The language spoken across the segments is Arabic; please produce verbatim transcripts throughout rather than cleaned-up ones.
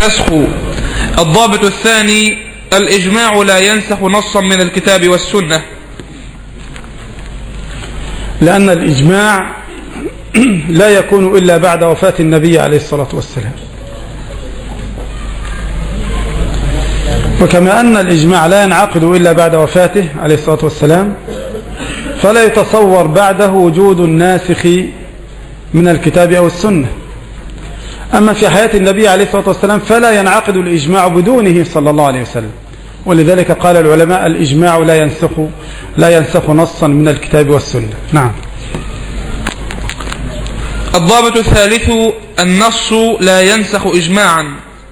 النسخ. الضابط الثاني: الإجماع لا ينسخ نصا من الكتاب والسنة، لأن الإجماع لا يكون إلا بعد وفاة النبي عليه الصلاة والسلام. وكما أن الإجماع لا ينعقد إلا بعد وفاته عليه الصلاة والسلام، فلا يتصور بعده وجود الناسخ من الكتاب أو السنة. أما في حياة النبي عليه الصلاة والسلام فلا ينعقد الإجماع بدونه صلى الله عليه وسلم، ولذلك قال العلماء: الإجماع لا ينسخ لا ينسخ نصا من الكتاب والسنة. نعم. الضابط الثالث: النص لا ينسخ إجماعا،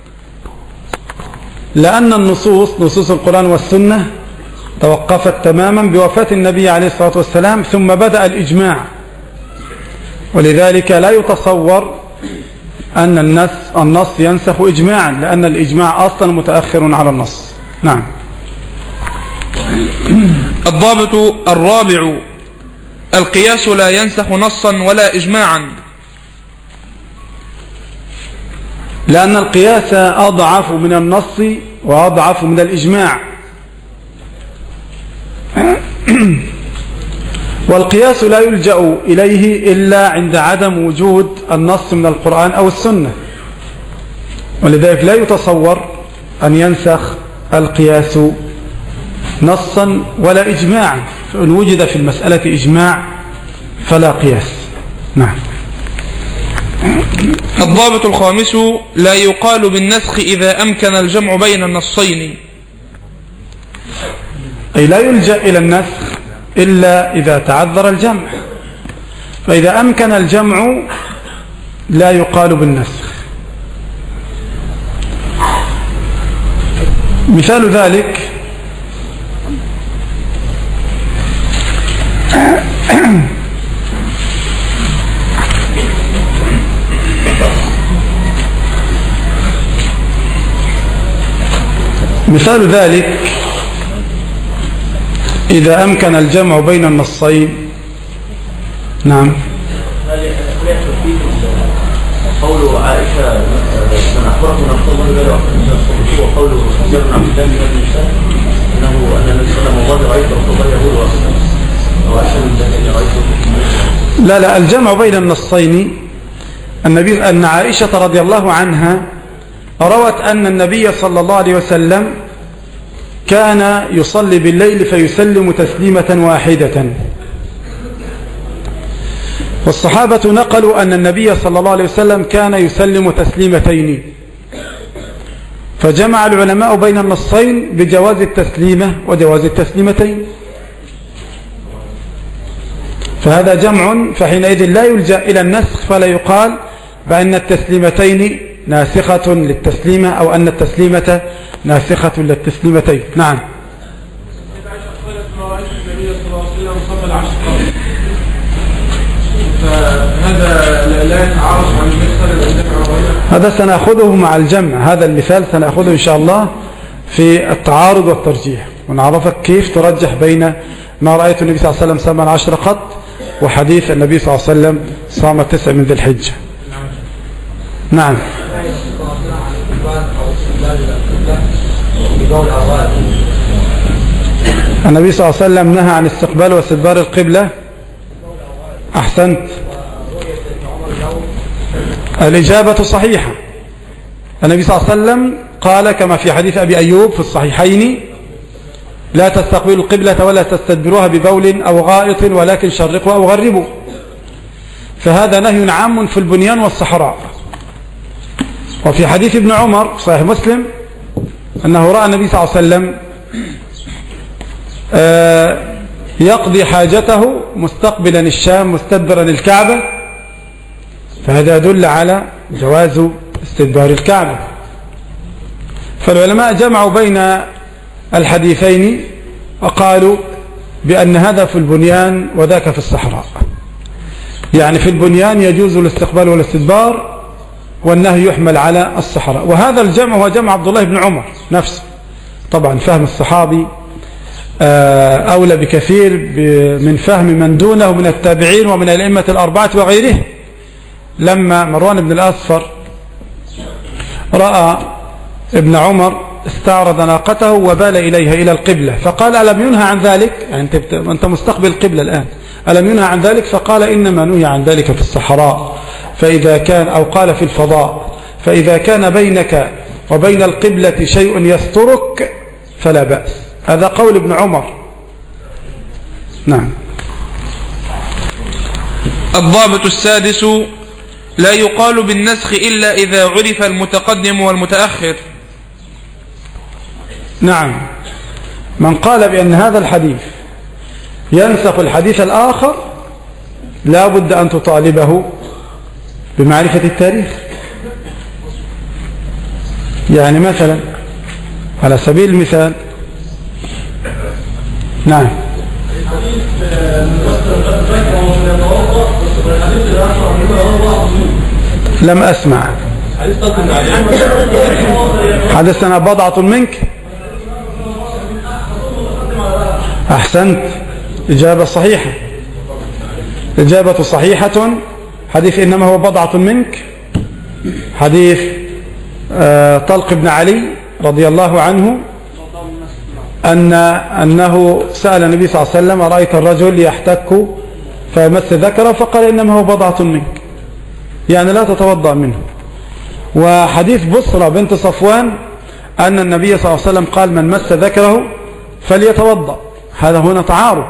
لأن النصوص نصوص القرآن والسنة توقفت تماما بوفاة النبي عليه الصلاة والسلام، ثم بدأ الإجماع، ولذلك لا يتصور أن النص النص ينسخ إجماعا، لأن الإجماع أصلا متأخر على النص. نعم. الضابط الرابع: القياس لا ينسخ نصا ولا إجماعا، لأن القياس أضعف من النص وأضعف من الإجماع. والقياس لا يلجأ إليه إلا عند عدم وجود النص من القرآن أو السنة، ولذلك لا يتصور أن ينسخ القياس نصا ولا إجماعا، فإن وجد في المسألة إجماع فلا قياس. نعم. الضابط الخامس: لا يقال بالنسخ إذا أمكن الجمع بين النصين، أي لا يلجأ إلى النسخ إلا إذا تعذر الجمع، فإذا أمكن الجمع لا يقال بالنسخ. مثال ذلك مثال ذلك إذا أمكن الجمع بين النصين. نعم. قول عائشة من أخبركم أن الله لا يحب وقول جابر بن عبد الله بن النساء أنه أن النبي صلى الله عليه وسلم رأيت رسول الله يقول وأشهد أن رأيته. لا لا الجمع بين النصين، النبي أن عائشة رضي الله عنها روت أن النبي صلى الله عليه وسلم كان يصلي بالليل فيسلم تسليمة واحدة، والصحابة نقلوا أن النبي صلى الله عليه وسلم كان يسلم تسليمتين، فجمع العلماء بين النصين بجواز التسليمة وجواز التسليمتين، فهذا جمع، فحينئذ لا يلجأ إلى النسخ، فلا يقال بأن التسليمتين ناسخة للتسليمة أو أن التسليمة ناسخة للتسليمتين. نعم. هذا سنأخذه مع الجمع، هذا المثال سنأخذه إن شاء الله في التعارض والترجيح، ونعرفك كيف ترجح بين ما رأيت النبي صلى الله عليه وسلم صام العشر قط وحديث النبي صلى الله عليه وسلم صام التسع من ذي الحجة. نعم. النبي صلى الله عليه وسلم نهى عن استقبال واستدبار القبلة. أحسنت، الإجابة صحيحة. النبي صلى الله عليه وسلم قال كما في حديث أبي أيوب في الصحيحين: لا تستقبلوا القبلة ولا تستدبروها ببول أو غائط ولكن شرقوا أو غربوا. فهذا نهي عام في البنيان والصحراء. وفي حديث ابن عمر في صحيح مسلم أنه رأى النبي صلى الله عليه وسلم يقضي حاجته مستقبلا الشام مستدبرا الكعبة، فهذا يدل على جواز استدبار الكعبة. فالعلماء جمعوا بين الحديثين وقالوا بأن هذا في البنيان وذاك في الصحراء، يعني في البنيان يجوز الاستقبال والاستدبار والنهي يحمل على الصحراء. وهذا الجمع هو جمع عبد الله بن عمر نفسه، طبعا فهم الصحابي أولى بكثير من فهم من دونه من التابعين ومن الأئمة الأربعة وغيره. لما مروان بن الأصفر رأى ابن عمر استعرض ناقته وبال إليها إلى القبلة فقال ألم ينهى عن ذلك؟ يعني أنت, أنت مستقبل القبلة الآن، ألم ينهى عن ذلك؟ فقال إنما نهي عن ذلك في الصحراء، فإذا كان أو قال في الفضاء، فإذا كان بينك وبين القبلة شيء يسترك فلا بأس. هذا قول ابن عمر. نعم. الضابط السادس: لا يقال بالنسخ إلا إذا عرف المتقدم والمتأخر. نعم، من قال بأن هذا الحديث ينسخ الحديث الآخر لا بد أن تطالبه بمعرفة التاريخ. يعني مثلا على سبيل المثال، نعم، لم أسمع. حدثنا بضعة منك. أحسنت، إجابة صحيحة، إجابة صحيحة. حديث إنما هو بضعة منك، حديث آه طلق بن علي رضي الله عنه أن أنه سأل النبي صلى الله عليه وسلم: رأيت الرجل يحتك فيمس ذكره؟ فقال: إنما هو بضعة منك، يعني لا تتوضأ منه. وحديث بصرة بنت صفوان أن النبي صلى الله عليه وسلم قال: من مس ذكره فليتوضأ. هذا هنا تعارض،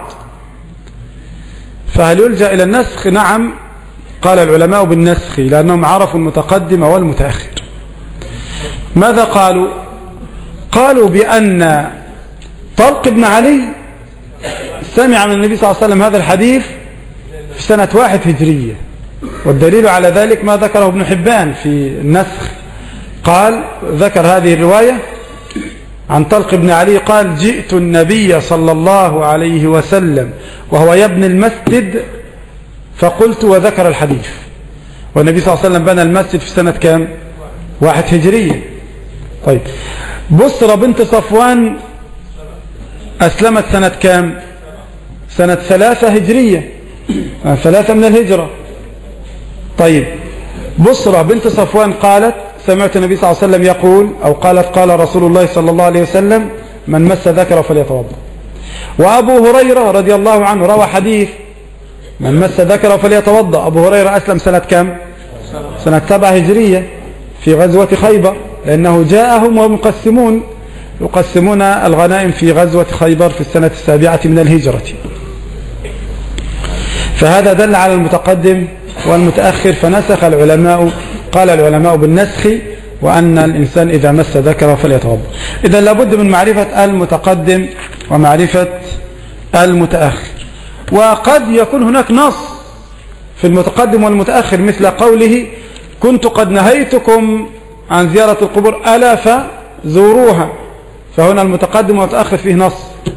فهل يلجأ إلى النسخ؟ نعم، قال العلماء بالنسخ لأنهم عرفوا المتقدم والمتأخر. ماذا قالوا؟ قالوا بأن طلق بن علي سمع من النبي صلى الله عليه وسلم هذا الحديث في سنة واحد هجرية، والدليل على ذلك ما ذكره ابن حبان في النسخ، قال ذكر هذه الرواية عن طلق بن علي قال: جئت النبي صلى الله عليه وسلم وهو يبني المسجد فقلت، وذكر الحديث. والنبي صلى الله عليه وسلم بنى المسجد في سنة كام؟ واحد هجرية. طيب، بصرة بنت صفوان أسلمت سنة كام؟ سنة ثلاثة هجرية، ثلاثة من الهجرة. طيب، بصرة بنت صفوان قالت: سمعت النبي صلى الله عليه وسلم يقول، أو قالت: قال رسول الله صلى الله عليه وسلم: من مس ذكره فليتوضأ. وأبو هريرة رضي الله عنه روى حديث: من مس ذكره فليتوضأ. أبو هريرة أسلم سنة كام؟ سنة سبعة هجرية في غزوة خيبر، لأنه جاءهم وهم يقسمون يقسمون الغنائم في غزوة خيبر في السنة السابعة من الهجرة. فهذا دل على المتقدم والمتأخر، فنسخ العلماء، قال العلماء بالنسخ، وأن الإنسان إذا مس ذكره فليتوضأ. إذا لابد من معرفة المتقدم ومعرفة المتأخر. وقد يكون هناك نص في المتقدم والمتأخر، مثل قوله: كنت قد نهيتكم عن زيارة القبور ألا فزوروها، فهنا المتقدم والمتأخر فيه نص.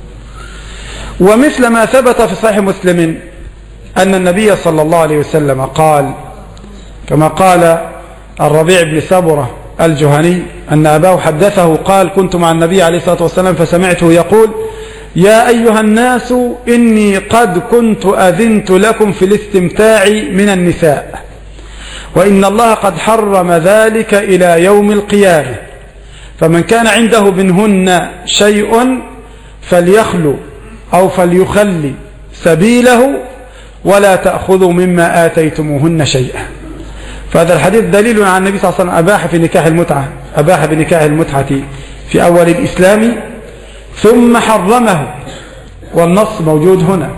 ومثل ما ثبت في صحيح مسلم أن النبي صلى الله عليه وسلم قال، كما قال الربيع بن سبرة الجهني أن أباه حدثه قال: كنت مع النبي عليه الصلاة والسلام فسمعته يقول: يا أيها الناس إني قد كنت أذنت لكم في الاستمتاع من النساء، وإن الله قد حرم ذلك إلى يوم القيامة، فمن كان عنده منهن شيء فليخلو أو فليخلي سبيله ولا تأخذوا مما آتيتموهن شيئا. فهذا الحديث دليل عن النبي صلى الله عليه وسلم أباح في نكاح المتعة، أباح بنكاح المتعة في أول الإسلام ثم حرمه، والنص موجود هنا.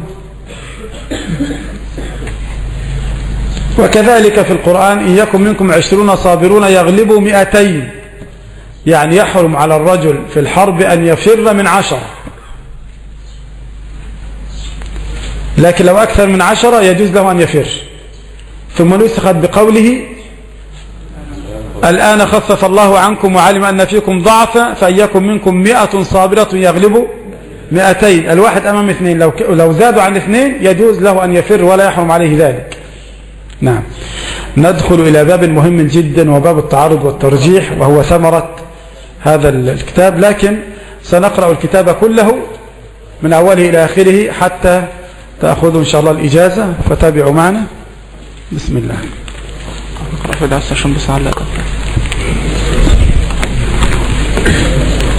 وكذلك في القرآن: إن يكن منكم عشرون صابرون يغلبوا مئتين، يعني يحرم على الرجل في الحرب أن يفر من عشرة، لكن لو أكثر من عشرة يجوز له أن يفر. ثم نسخت بقوله: الآن خفف الله عنكم وعلم أن فيكم ضعفا فإن يكن منكم مئة صابرة يغلبوا مئتين. الواحد أمام اثنين، لو لو زادوا عن اثنين يجوز له أن يفر ولا يحرم عليه ذلك. نعم. ندخل إلى باب مهم جدا، وباب التعارض والترجيح، وهو ثمرة هذا الكتاب، لكن سنقرأ الكتاب كله من أوله إلى آخره حتى تأخذوا إن شاء الله الإجازة، فتابعوا معنا. بسم الله.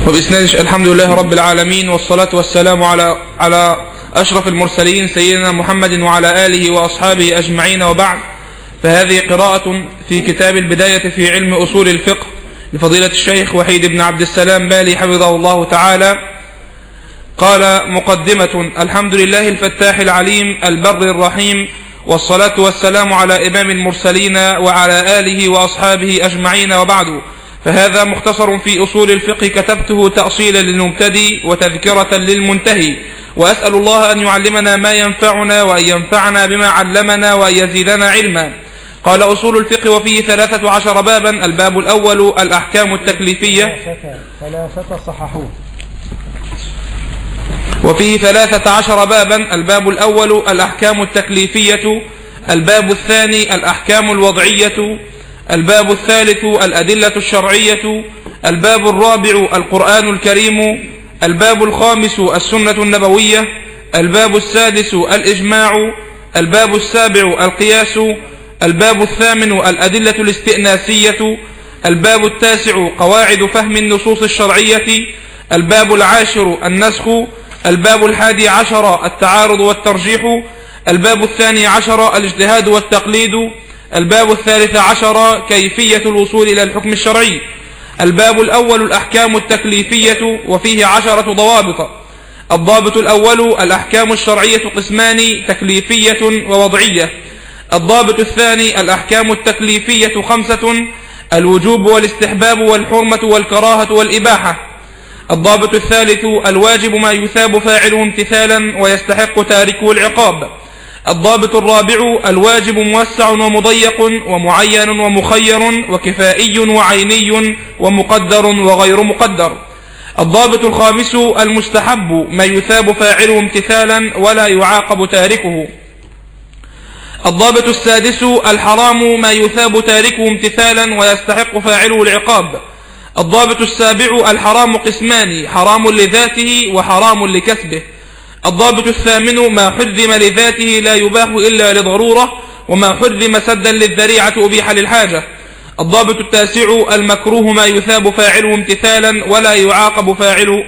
وبإسناد الحمد لله رب العالمين، والصلاة والسلام على على أشرف المرسلين سيدنا محمد وعلى آله وأصحابه أجمعين، وبعد. فهذه قراءة في كتاب البداية في علم أصول الفقه لفضيلة الشيخ وحيد بن عبد السلام بالي حفظه الله تعالى. قال: مقدمة. الحمد لله الفتاح العليم البر الرحيم، والصلاة والسلام على إمام المرسلين وعلى آله وأصحابه أجمعين، وبعد. فهذا مختصر في أصول الفقه كتبته تأصيلا للمبتدئ وتذكرة للمنتهي، وأسأل الله أن يعلمنا ما ينفعنا وأن ينفعنا بما علمنا وأن يزيدنا علما. قال: أصول الفقه وفيه ثلاثة عشر بابا. الباب الأول الأحكام التكليفية، ثلاثة صححوه. وفيه ثلاثة عشر بابا. الباب الأول الأحكام التكليفية، الباب الثاني الأحكام الوضعية، الباب الثالث الأدلة الشرعية، الباب الرابع القرآن الكريم، الباب الخامس السنة النبوية، الباب السادس الإجماع، الباب السابع القياس، الباب الثامن الأدلة الاستئناسية، الباب التاسع قواعد فهم النصوص الشرعية، الباب العاشر النسخ، الباب الحادي عشر التعارض والترجيح، الباب الثاني عشر الاجتهاد والتقليد، الباب الثالث عشر كيفية الوصول إلى الحكم الشرعي. الباب الأول الأحكام التكليفية، وفيه عشرة ضوابط. الضابط الأول الأحكام الشرعية قسمان: تكليفية ووضعية. الضابط الثاني الأحكام التكليفية خمسة: الوجوب والاستحباب والحرمة والكراهة والإباحة. الضابط الثالث الواجب ما يثاب فاعله امتثالا ويستحق تاركه العقاب. الضابط الرابع الواجب موسع ومضيق ومعين ومخير وكفائي وعيني ومقدر وغير مقدر. الضابط الخامس المستحب ما يثاب فاعله امتثالا ولا يعاقب تاركه. الضابط السادس الحرام ما يثاب تاركه امتثالا ويستحق فاعله العقاب. الضابط السابع الحرام قسمان: حرام لذاته وحرام لكسبه. الضابط الثامن ما حرم لذاته لا يباح إلا لضرورة، وما حرم سدا للذريعة أبيح للحاجة. الضابط التاسع المكروه ما يثاب فاعله امتثالا ولا يعاقب فاعله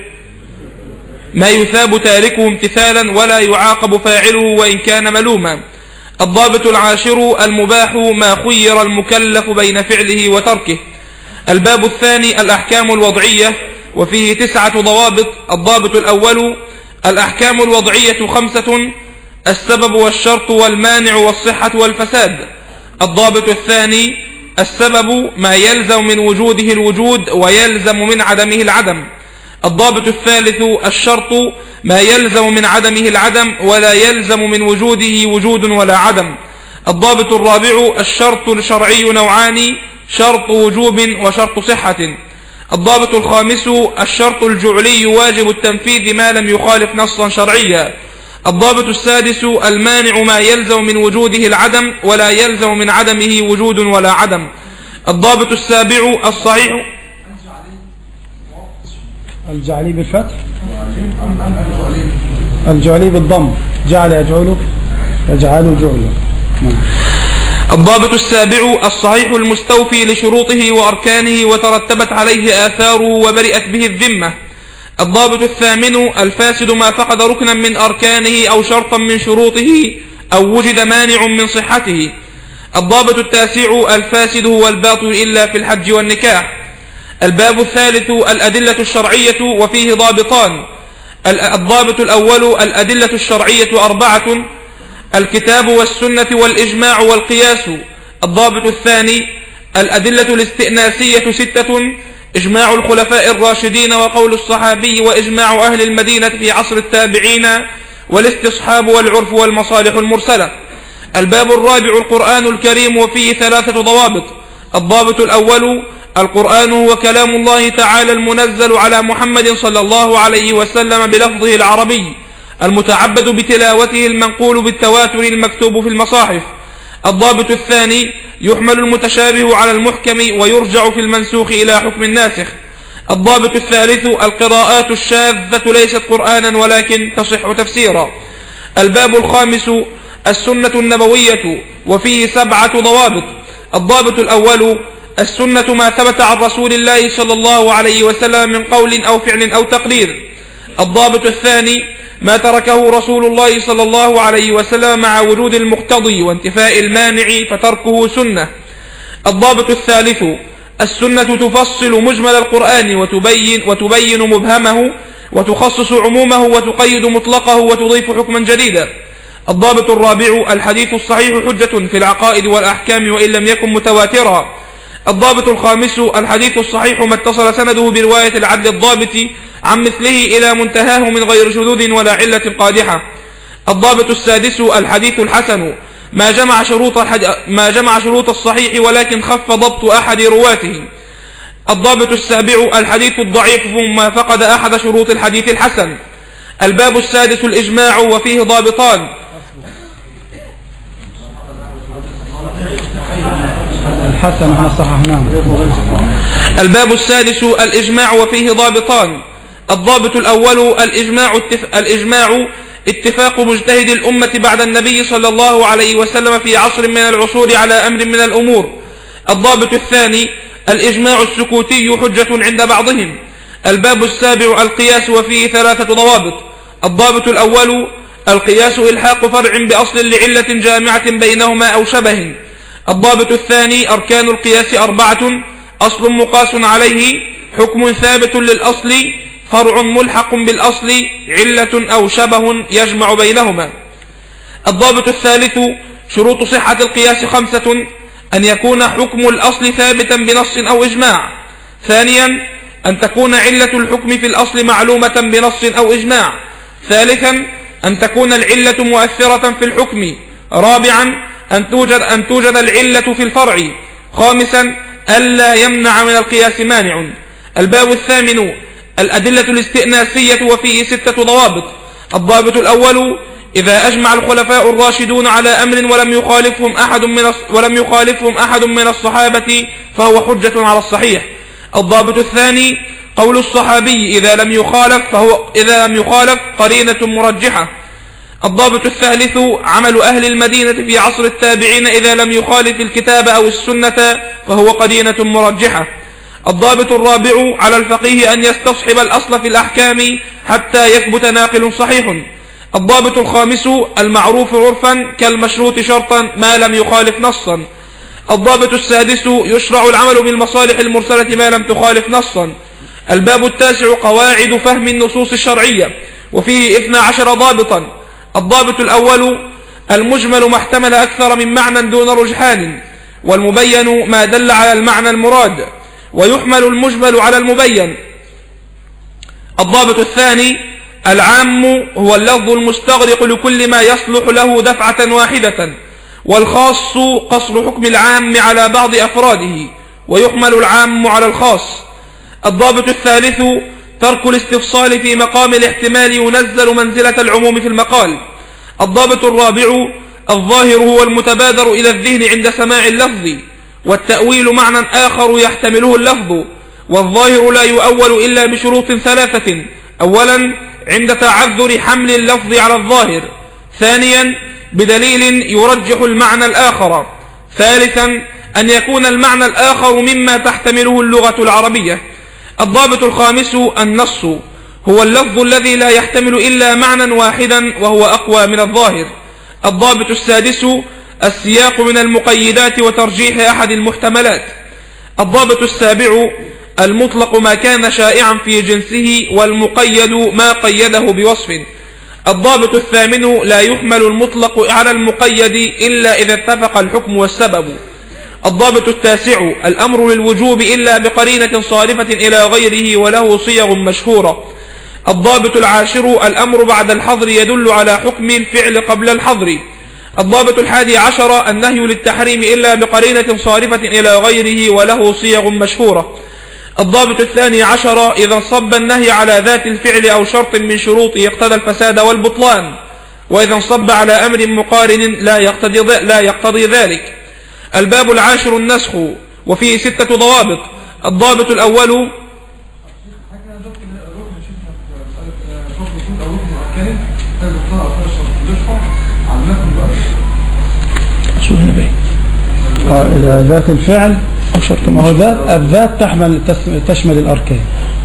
ما يثاب تاركه امتثالا ولا يعاقب فاعله وإن كان ملوما. الضابط العاشر المباح ما خير المكلف بين فعله وتركه. الباب الثاني الأحكام الوضعية، وفيه تسعة ضوابط. الضابط الأول الأحكام الوضعية خمسة: السبب والشرط والمانع والصحة والفساد. الضابط الثاني السبب ما يلزم من وجوده الوجود ويلزم من عدمه العدم. الضابط الثالث الشرط ما يلزم من عدمه العدم ولا يلزم من وجوده وجود ولا عدم. الضابط الرابع الشرط الشرعي نوعان: شرط وجوب وشرط صحة. الضابط الخامس الشرط الجعلي واجب التنفيذ ما لم يخالف نصا شرعيا. الضابط السادس المانع ما يلزم من وجوده العدم ولا يلزم من عدمه وجود ولا عدم. الضابط السابع الصحيح الجعلي بالفتح، الجعلي بالضم، جعل يجعله يجعله جعله. الضابط السابع الصحيح المستوفي لشروطه وأركانه وترتبت عليه آثاره وبرئت به الذمة. الضابط الثامن الفاسد ما فقد ركنا من أركانه أو شرطا من شروطه أو وجد مانع من صحته. الضابط التاسع الفاسد هو الباطل إلا في الحج والنكاح. الباب الثالث الأدلة الشرعية، وفيه ضابطان. الضابط الأول الأدلة الشرعية أربعة: الكتاب والسنة والإجماع والقياس. الضابط الثاني الأدلة الاستئناسية ستة: إجماع الخلفاء الراشدين وقول الصحابي وإجماع أهل المدينة في عصر التابعين والاستصحاب والعرف والمصالح المرسلة. الباب الرابع القرآن الكريم، وفيه ثلاثة ضوابط. الضابط الأول القرآن هو كلام الله تعالى المنزل على محمد صلى الله عليه وسلم بلفظه العربي المتعبد بتلاوته المنقول بالتواتر المكتوب في المصاحف. الضابط الثاني يحمل المتشابه على المحكم ويرجع في المنسوخ إلى حكم الناسخ. الضابط الثالث القراءات الشاذة ليست قرآنا ولكن تصح تفسيرا. الباب الخامس السنة النبوية، وفيه سبعة ضوابط. الضابط الأول السنة ما ثبت عن رسول الله صلى الله عليه وسلم من قول أو فعل أو تقرير. الضابط الثاني ما تركه رسول الله صلى الله عليه وسلم مع وجود المقتضي وانتفاء المانع فتركه سنة. الضابط الثالث السنة تفصل مجمل القرآن وتبين, وتبين مبهمه وتخصص عمومه وتقيد مطلقه وتضيف حكما جديدا. الضابط الرابع الحديث الصحيح حجة في العقائد والأحكام وإن لم يكن متواترا. الضابط الخامس الحديث الصحيح ما اتصل سنده برواية العدل الضابط عن مثله إلى منتهاه من غير شذوذ ولا علة قادحة. الضابط السادس الحديث الحسن ما جمع شروط ما جمع شروط الصحيح ولكن خف ضبط أحد رواته. الضابط السابع الحديث الضعيف ما فقد أحد شروط الحديث الحسن. الباب السادس الإجماع وفيه ضابطان. الحسن احنا صححناه. الباب السادس الإجماع وفيه ضابطان. الضابط الأول الإجماع, التف... الإجماع اتفاق مجتهد الأمة بعد النبي صلى الله عليه وسلم في عصر من العصور على أمر من الأمور. الضابط الثاني الإجماع السكوتي حجة عند بعضهم. الباب السابع القياس وفيه ثلاثة ضوابط. الضابط الأول القياس إلحاق فرع بأصل لعلة جامعة بينهما أو شبه. الضابط الثاني أركان القياس أربعة: أصل مقاس عليه، حكم ثابت للأصل، فرع ملحق بالأصل، علة أو شبه يجمع بينهما. الضابط الثالث شروط صحة القياس خمسة: أن يكون حكم الأصل ثابتا بنص أو إجماع. ثانيا أن تكون علة الحكم في الأصل معلومة بنص أو إجماع. ثالثا أن تكون العلة مؤثرة في الحكم. رابعا أن توجد, أن توجد العلة في الفرع. خامسا ألا يمنع من القياس مانع. الباب الثامن الأدلة الاستئناسية وفيه ستة ضوابط. الضابط الأول إذا أجمع الخلفاء الراشدون على أمر ولم يخالفهم أحد من ولم يخالفهم أحد من الصحابة فهو حجة على الصحيح. الضابط الثاني قول الصحابي إذا لم يخالف فهو إذا لم يخالف قرينة مرجحة. الضابط الثالث عمل أهل المدينة في عصر التابعين إذا لم يخالف الكتاب أو السنة فهو قرينة مرجحة. الضابط الرابع على الفقيه أن يستصحب الأصل في الأحكام حتى يثبت ناقل صحيح. الضابط الخامس المعروف عرفا كالمشروط شرطا ما لم يخالف نصا. الضابط السادس يشرع العمل بالمصالح المرسلة ما لم تخالف نصا. الباب التاسع قواعد فهم النصوص الشرعية وفيه اثنا عشر ضابطا. الضابط الأول المجمل ما احتمل أكثر من معنى دون رجحان، والمبين ما دل على المعنى المراد، ويحمل المجمل على المبين. الضابط الثاني العام هو اللفظ المستغرق لكل ما يصلح له دفعة واحدة، والخاص قصر حكم العام على بعض أفراده، ويحمل العام على الخاص. الضابط الثالث ترك الاستفصال في مقام الاحتمال ينزل منزلة العموم في المقال. الضابط الرابع الظاهر هو المتبادر إلى الذهن عند سماع اللفظ، والتأويل معنى آخر يحتمله اللفظ، والظاهر لا يؤول إلا بشروط ثلاثة: أولا عند تعذر حمل اللفظ على الظاهر، ثانيا بدليل يرجح المعنى الآخر، ثالثا أن يكون المعنى الآخر مما تحتمله اللغة العربية. الضابط الخامس النص هو اللفظ الذي لا يحتمل إلا معنى واحدا وهو أقوى من الظاهر. الضابط السادس السياق من المقيدات وترجيح أحد المحتملات. الضابط السابع المطلق ما كان شائعا في جنسه، والمقيد ما قيده بوصف. الضابط الثامن لا يحمل المطلق على المقيد إلا إذا اتفق الحكم والسبب. الضابط التاسع الأمر للوجوب إلا بقرينة صارفة إلى غيره وله صيغ مشهورة. الضابط العاشر الأمر بعد الحظر يدل على حكم الفعل قبل الحظر. الضابط الحادي عشر النهي للتحريم إلا بقرينة صارفة إلى غيره وله صيغ مشهورة. الضابط الثاني عشر إذا انصب النهي على ذات الفعل أو شرط من شروطه اقتضى الفساد والبطلان، وإذا انصب على أمر مقارن لا يقتضي, لا يقتضي ذلك. الباب العاشر النسخ وفيه ستة ضوابط. الضابط الأول إذا ذات الفعل شرط ما هو ذات الذات تحمل تشمل الأركان.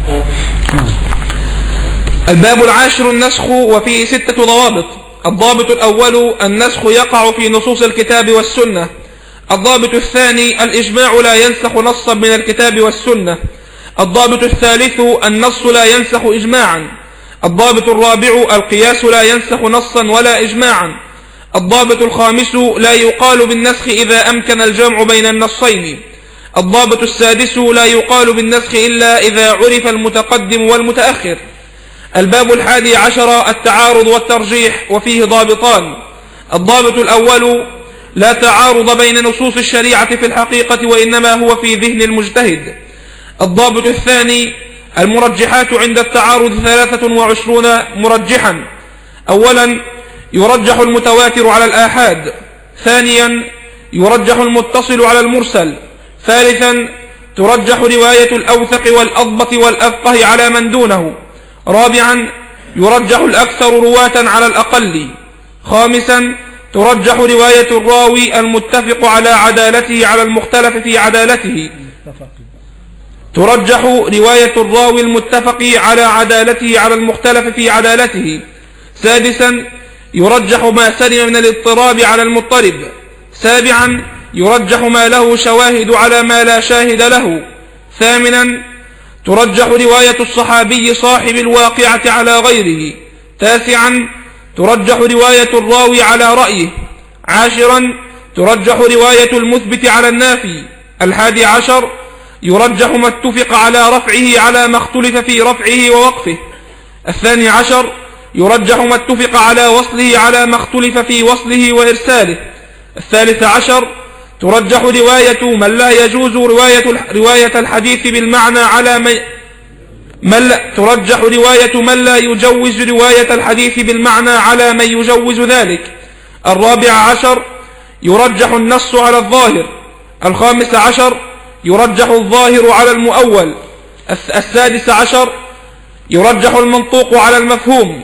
الباب العاشر النسخ، وفيه ستة ضوابط. الضابط الأول: النسخ يقع في نصوص الكتاب والسنة. الضابط الثاني: الإجماع لا ينسخ نصا من الكتاب والسنة. الضابط الثالث: النص لا ينسخ إجماعا. الضابط الرابع: القياس لا ينسخ نصا ولا إجماعا. الضابط الخامس: لا يقال بالنسخ إذا أمكن الجمع بين النصين. الضابط السادس: لا يقال بالنسخ إلا إذا عرف المتقدم والمتأخر. الباب الحادي عشر: التعارض والترجيح، وفيه ضابطان. الضابط الأول: لا تعارض بين نصوص الشريعة في الحقيقة، وإنما هو في ذهن المجتهد. الضابط الثاني: المرجحات عند التعارض ثلاثة وعشرون مرجحا. أولا: يرجح المتواتر على الآحاد. ثانيا: يرجح المتصل على المرسل. ثالثا: ترجح رواية الأوثق والأضبط والأفقه على من دونه. رابعا: يرجح الأكثر رواة على الأقل. خامسا: ترجح رواية الراوي المتفق على عدالته على المختلف في عدالته. ترجح رواية الراوي المتفق على عدالته على المختلف في عدالته. سادسا: يرجح ما سلم من الاضطراب على المضطرب. سابعا: يرجح ما له شواهد على ما لا شاهد له. ثامنا: ترجح رواية الصحابي صاحب الواقعة على غيره. تاسعا: ترجح رواية الراوي على رأيه. عاشرا: ترجح رواية المثبت على النافي. الحادي عشر: يرجح ما اتفق على رفعه على ما اختلف في رفعه ووقفه. الثاني عشر: يرجح ما اتفق على وصله على ما اختلف في وصله وإرساله. الثالث عشر: ترجح رواية من لا يجوز رواية رواية الحديث بالمعنى على من من لا ترجح رواية من لا يجوز رواية الحديث بالمعنى على من يجوز ذلك. الرابع عشر: يرجح النص على الظاهر. الخامس عشر: يرجح الظاهر على المؤول. السادس عشر: يرجح المنطوق على المفهوم.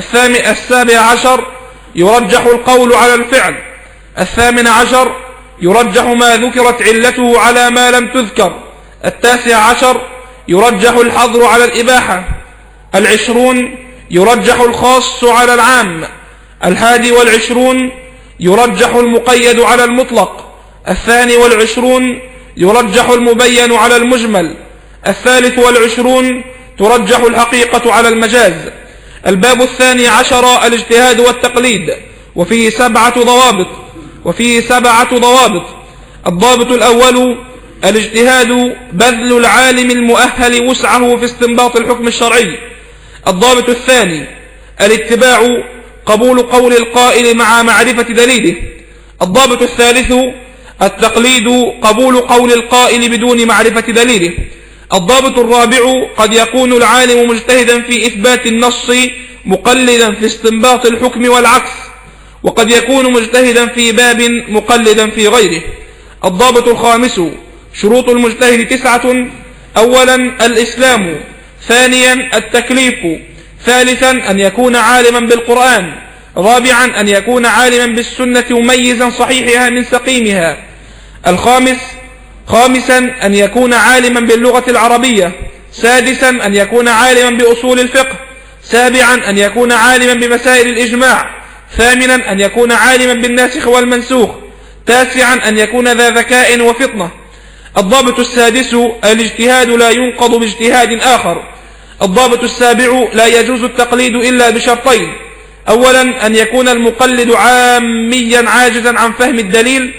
السابع عشر: يرجح القول على الفعل. الثامن عشر: يرجح ما ذكرت علته على ما لم تذكر. التاسع عشر: يرجح الحظر على الإباحة. العشرون: يرجح الخاص على العام. الحادي والعشرون: يرجح المقيد على المطلق. الثاني والعشرون: يرجح المبين على المجمل. الثالث والعشرون: ترجح الحقيقة على المجاز. الباب الثاني عشر: الاجتهاد والتقليد، وفيه سبعة ضوابط وفيه سبعة ضوابط. الضابط الأول: الاجتهاد بذل العالم المؤهل وسعه في استنباط الحكم الشرعي. الضابط الثاني: الاتباع قبول قول القائل مع معرفة دليله. الضابط الثالث: التقليد قبول قول القائل بدون معرفة دليله. الضابط الرابع: قد يكون العالم مجتهدا في إثبات النص مقلدا في استنباط الحكم والعكس، وقد يكون مجتهدا في باب مقلدا في غيره. الضابط الخامس: شروط المجتهد تسعة. أولا: الإسلام. ثانيا: التكليف. ثالثا: أن يكون عالما بالقرآن. رابعا: أن يكون عالما بالسنة مميزا صحيحها من سقيمها. الخامس خامسا: أن يكون عالما باللغة العربية. سادسا: أن يكون عالما بأصول الفقه. سابعا: أن يكون عالما بمسائل الإجماع. ثامنا: أن يكون عالما بالناسخ والمنسوخ. تاسعا: أن يكون ذا ذكاء وفطنة. الضابط السادس: الاجتهاد لا ينقض باجتهاد آخر. الضابط السابع: لا يجوز التقليد إلا بشرطين: أولا: أن يكون المقلد عاميا عاجزا عن فهم الدليل.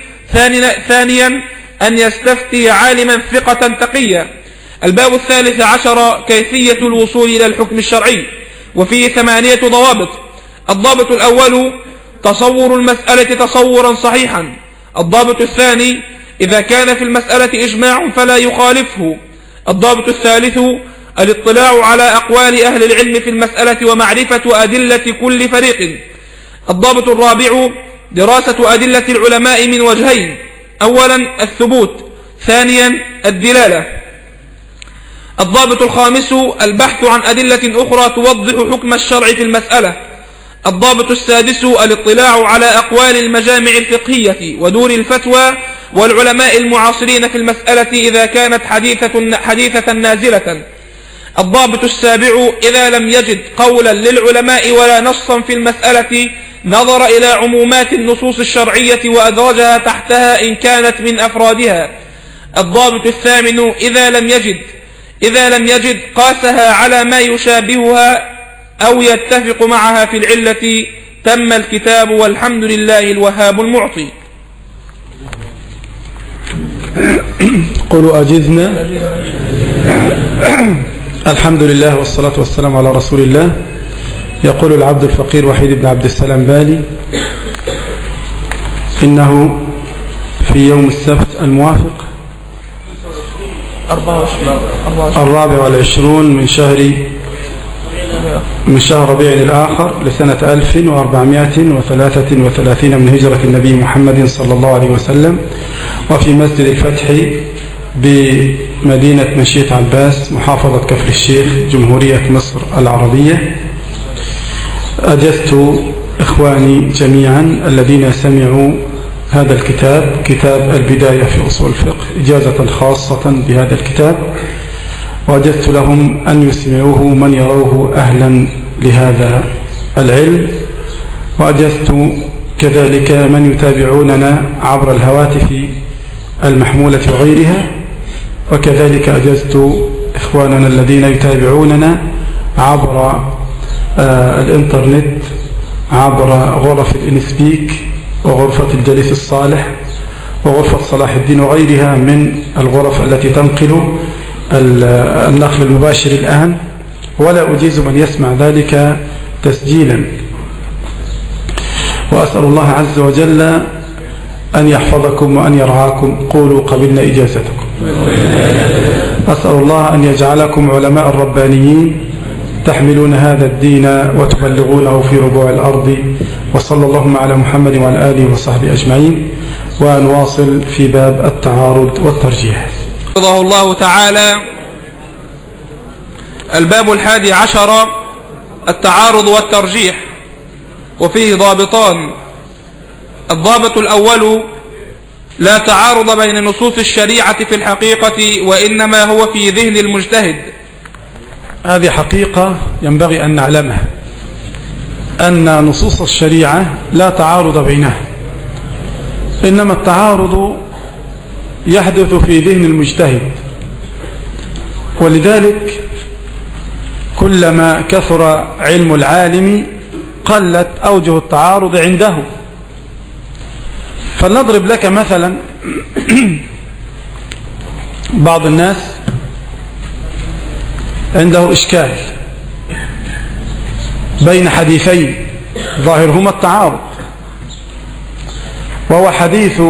ثانيا: أن يستفتي عالما ثقة تقيا. الباب الثالث عشر: كيفية الوصول إلى الحكم الشرعي، وفيه ثمانية ضوابط. الضابط الأول: تصور المسألة تصورا صحيحا. الضابط الثاني: إذا كان في المسألة إجماع فلا يخالفه. الضابط الثالث: الاطلاع على أقوال أهل العلم في المسألة ومعرفة أدلة كل فريق. الضابط الرابع: دراسة أدلة العلماء من وجهين: أولا الثبوت، ثانيا الدلالة. الضابط الخامس: البحث عن أدلة أخرى توضح حكم الشرع في المسألة. الضابط السادس: الاطلاع على أقوال المجامع الفقهية ودور الفتوى والعلماء المعاصرين في المسألة إذا كانت حديثة, حديثة نازلة. الضابط السابع: إذا لم يجد قولا للعلماء ولا نصا في المسألة نظر إلى عمومات النصوص الشرعية وأدرجها تحتها إن كانت من أفرادها. الضابط الثامن: إذا لم يجد إذا لم يجد قاسها على ما يشابهها أو يتفق معها في العلة. تم الكتاب والحمد لله الوهاب المعطي. قولوا أجزنا. الحمد لله والصلاة والسلام على رسول الله. يقول العبد الفقير وحيد بن عبد السلام بالي: إنه في يوم السبت الموافق الرابع والعشرون من شهر من شهر ربيع الآخر لسنة ألف وأربعمائة وثلاثة وثلاثين من هجرة النبي محمد صلى الله عليه وسلم، وفي مسجد الفتح بمدينة مشيط عباس محافظة كفر الشيخ جمهورية مصر العربية. أجزت إخواني جميعا الذين سمعوا هذا الكتاب، كتاب البداية في أصول الفقه، إجازة خاصة بهذا الكتاب، وأجزت لهم أن يسمعوه من يروه أهلا لهذا العلم، وأجزت كذلك من يتابعوننا عبر الهواتف المحمولة وغيرها، وكذلك أجزت إخواننا الذين يتابعوننا عبر آه الإنترنت، عبر غرف الإنسبيك وغرفة الجليس الصالح وغرفة صلاح الدين وغيرها من الغرف التي تنقل النقل المباشر الآن، ولا أجيز من يسمع ذلك تسجيلا. وأسأل الله عز وجل أن يحفظكم وأن يرعاكم. قولوا قبلنا إجازتكم. أسأل الله أن يجعلكم علماء الربانيين تحملون هذا الدين وتبلغونه في ربوع الأرض. وصلى اللهم على محمد وعلى آله وصحبه أجمعين. ونواصل في باب التعارض والترجيح. رضاه الله تعالى. الباب الحادي عشر: التعارض والترجيح، وفيه ضابطان. الضابط الأول: لا تعارض بين نصوص الشريعة في الحقيقة، وإنما هو في ذهن المجتهد. هذه حقيقة ينبغي أن نعلمها، أن نصوص الشريعة لا تعارض بينها، إنما التعارض يحدث في ذهن المجتهد. ولذلك كلما كثر علم العالم قلت أوجه التعارض عنده. فلنضرب لك مثلا بعض الناس عنده إشكال بين حديثين ظاهرهما التعارض، وهو حديث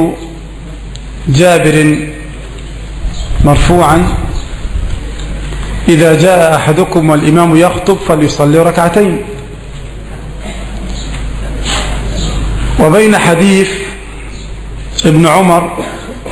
جابر مرفوعا: إذا جاء أحدكم والإمام يخطب فليصلي ركعتين، وبين حديث ابن عمر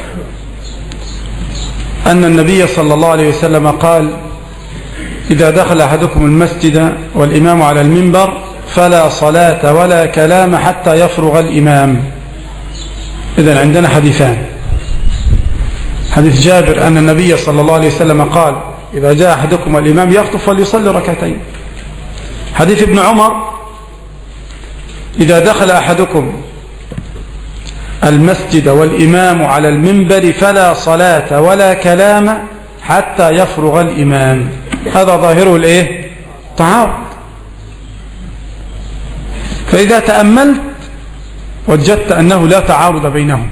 أن النبي صلى الله عليه وسلم قال: إذا دخل أحدكم المسجد والإمام على المنبر فلا صلاة ولا كلام حتى يفرغ الإمام. إذن عندنا حديثان: حديث جابر أن النبي صلى الله عليه وسلم قال: إذا جاء أحدكم والإمام يخطب فليصلي ركعتين. حديث ابن عمر: إذا دخل أحدكم المسجد والإمام على المنبر فلا صلاة ولا كلام حتى يفرغ الإمام. هذا ظاهره الايه؟ تعارض. فإذا تأملت وجدت أنه لا تعارض بينهم.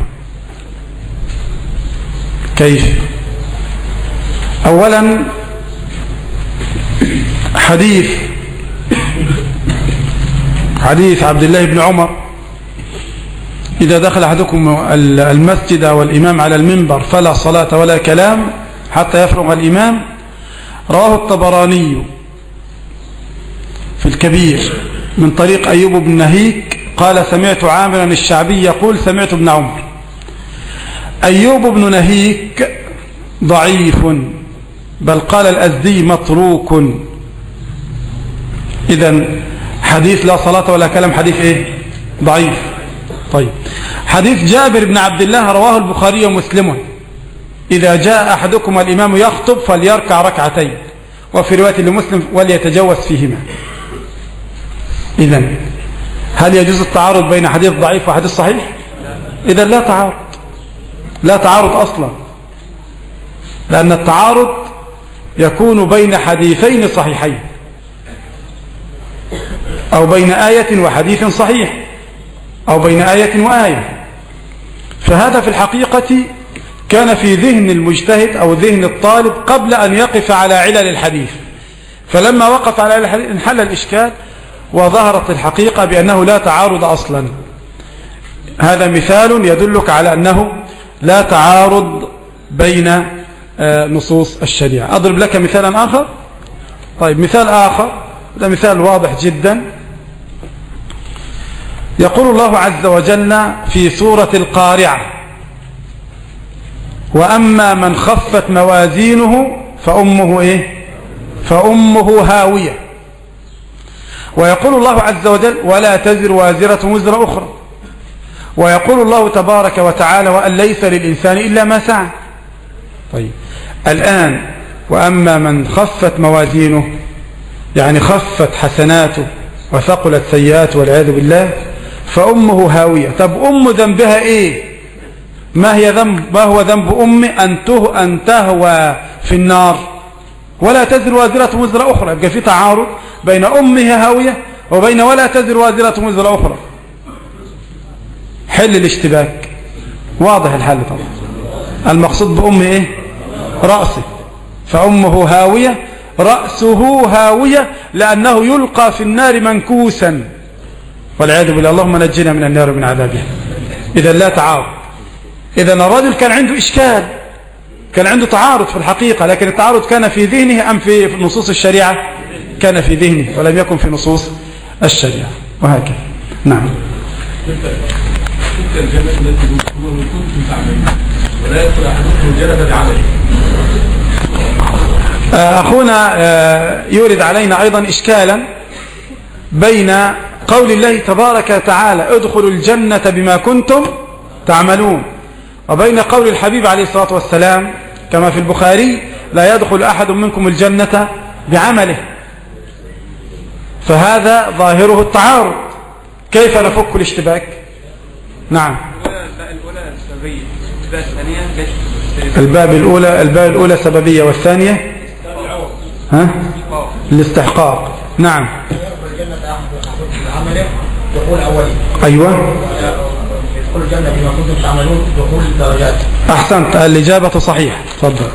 كيف؟ أولا حديث حديث عبد الله بن عمر: إذا دخل أحدكم المسجد والإمام على المنبر فلا صلاة ولا كلام حتى يفرغ الإمام، رواه الطبراني في الكبير من طريق أيوب بن نهيك قال: سمعت عامرا الشعبي يقول: سمعت ابن عمر. أيوب بن نهيك ضعيف، بل قال الأزدي متروك. إذن حديث لا صلاة ولا كلام حديث إيه؟ ضعيف. طيب، حديث جابر بن عبد الله رواه البخاري ومسلم: إذا جاء أحدكم الإمام يخطب فليركع ركعتين، وفي رواية لمسلم: وليتجوز فيهما. إذن هل يجوز التعارض بين حديث ضعيف وحديث صحيح؟ إذن لا تعارض، لا تعارض أصلا، لأن التعارض يكون بين حديثين صحيحين أو بين آية وحديث صحيح أو بين آية وآية. فهذا في الحقيقة كان في ذهن المجتهد أو ذهن الطالب قبل أن يقف على علل الحديث، فلما وقف على علل الحديث انحل الإشكال وظهرت الحقيقة بأنه لا تعارض أصلا. هذا مثال يدلك على أنه لا تعارض بين نصوص الشريعة. أضرب لك مثالا آخر. طيب، مثال آخر، هذا مثال واضح جدا. يقول الله عز وجل في سورة القارعة: وأما من خفت موازينه فأمه إيه؟ فأمه هاوية. ويقول الله عز وجل: ولا تزر وازرة وزر أخرى. ويقول الله تبارك وتعالى: وأن ليس للإنسان إلا ما سعى. طيب، الآن وأما من خفت موازينه يعني خفت حسناته وثقلت سيئاته والعياذ بالله فأمه هاوية. طب أم ذنبها إيه؟ ما هي ذنب ما هو ذنب أم أن ته أن تهوى في النار؟ ولا تزر وازرة وزر أخرى. يبقى في تعارض بين أمها هاوية وبين ولا تزر وازرة وزر أخرى. حل الاشتباك واضح الحل طبعا. المقصود بأم إيه؟ رأسه، فأمه هاوية، رأسه هاوية لأنه يلقى في النار منكوسا والعياذ بالله. اللهم نجنا من النار ومن عذابها. إذا لا تعارض. إذا الرجل كان عنده إشكال، كان عنده تعارض في الحقيقة، لكن التعارض كان في ذهنه أم في نصوص الشريعة؟ كان في ذهنه ولم يكن في نصوص الشريعة، وهكذا. نعم. تلك الجنة التي تدخلون كنتم تعملون ولا يدخل أحدكم الجنة بعمله. أخونا يورد علينا أيضا إشكالا بين قول الله تبارك وتعالى: ادخلوا الجنة بما كنتم تعملون، وبين قول الحبيب عليه الصلاة والسلام كما في البخاري: لا يدخل أحد منكم الجنة بعمله. فهذا ظاهره التعارض. كيف نفك الاشتباك؟ نعم. الباب الأولى الباب الأولى سببية، والثانية ها الاستحقاق. نعم. دخول أولي. أيوة. دخول الجنة بما كنتم تعملون دخول الدرجات. أحسنت، الإجابة صحيحة. تفضل.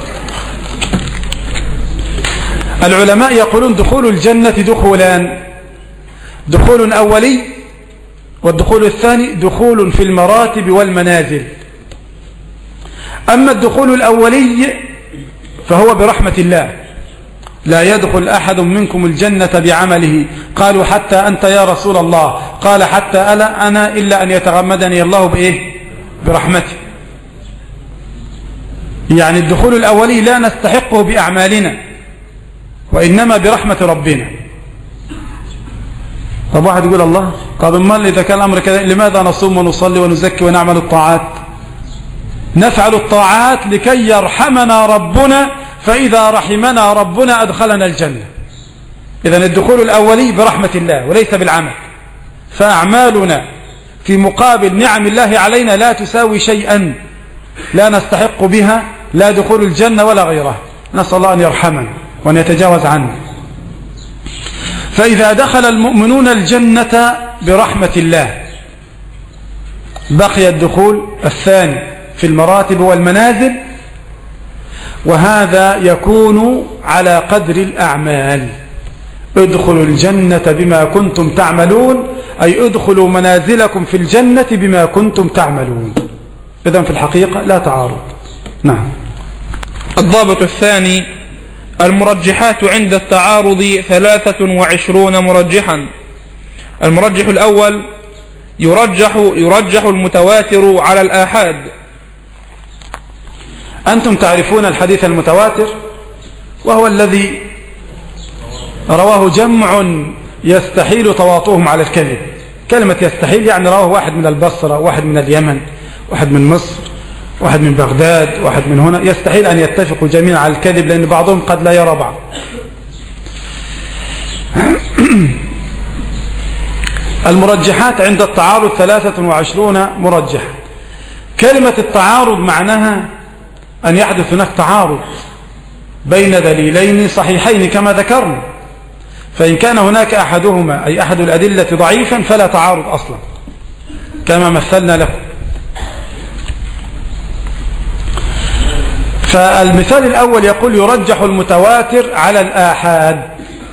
العلماء يقولون دخول الجنة دخولان: دخول أولي، والدخول الثاني دخول في المراتب والمنازل. أما الدخول الأولي فهو برحمة الله، لا يدخل أحد منكم الجنة بعمله. قالوا: حتى أنت يا رسول الله؟ قال: حتى ألا أنا إلا أن يتغمدني الله بإيه؟ برحمته. يعني الدخول الأولي لا نستحقه بأعمالنا، وإنما برحمة ربنا. طب واحد يقول: الله، طب امال إذا كان الأمر كذا لماذا نصوم ونصلي ونزكي ونعمل الطاعات؟ نفعل الطاعات لكي يرحمنا ربنا، فإذا رحمنا ربنا أدخلنا الجنة. إذن الدخول الأولي برحمة الله وليس بالعمل، فأعمالنا في مقابل نعم الله علينا لا تساوي شيئا، لا نستحق بها لا دخول الجنة ولا غيرها. نسأل الله أن يرحمنا وأن يتجاوز عنا. فإذا دخل المؤمنون الجنة برحمة الله بقي الدخول الثاني في المراتب والمنازل، وهذا يكون على قدر الأعمال. ادخلوا الجنة بما كنتم تعملون، أي ادخلوا منازلكم في الجنة بما كنتم تعملون. إذن في الحقيقة لا تعارض. نعم. الضابط الثاني: المرجحات عند التعارض ثلاثة وعشرون مرجحا. المرجح الأول: يرجح, يرجح المتواتر على الآحاد. أنتم تعرفون الحديث المتواتر، وهو الذي رواه جمع يستحيل تواطؤهم على الكذب، كلمة يستحيل يعني رواه واحد من البصرة، واحد من اليمن، واحد من مصر، واحد من بغداد، واحد من هنا، يستحيل أن يتفقوا جميعا على الكذب، لأن بعضهم قد لا يرى بعض. المرجحات عند التعارض ثلاثة وعشرون مرجحة. كلمة التعارض معناها أن يحدث هناك تعارض بين دليلين صحيحين كما ذكرنا، فإن كان هناك أحدهما أي أحد الأدلة ضعيفا فلا تعارض أصلا كما مثلنا لكم. فالمثال الأول يقول يرجح المتواتر على الآحاد.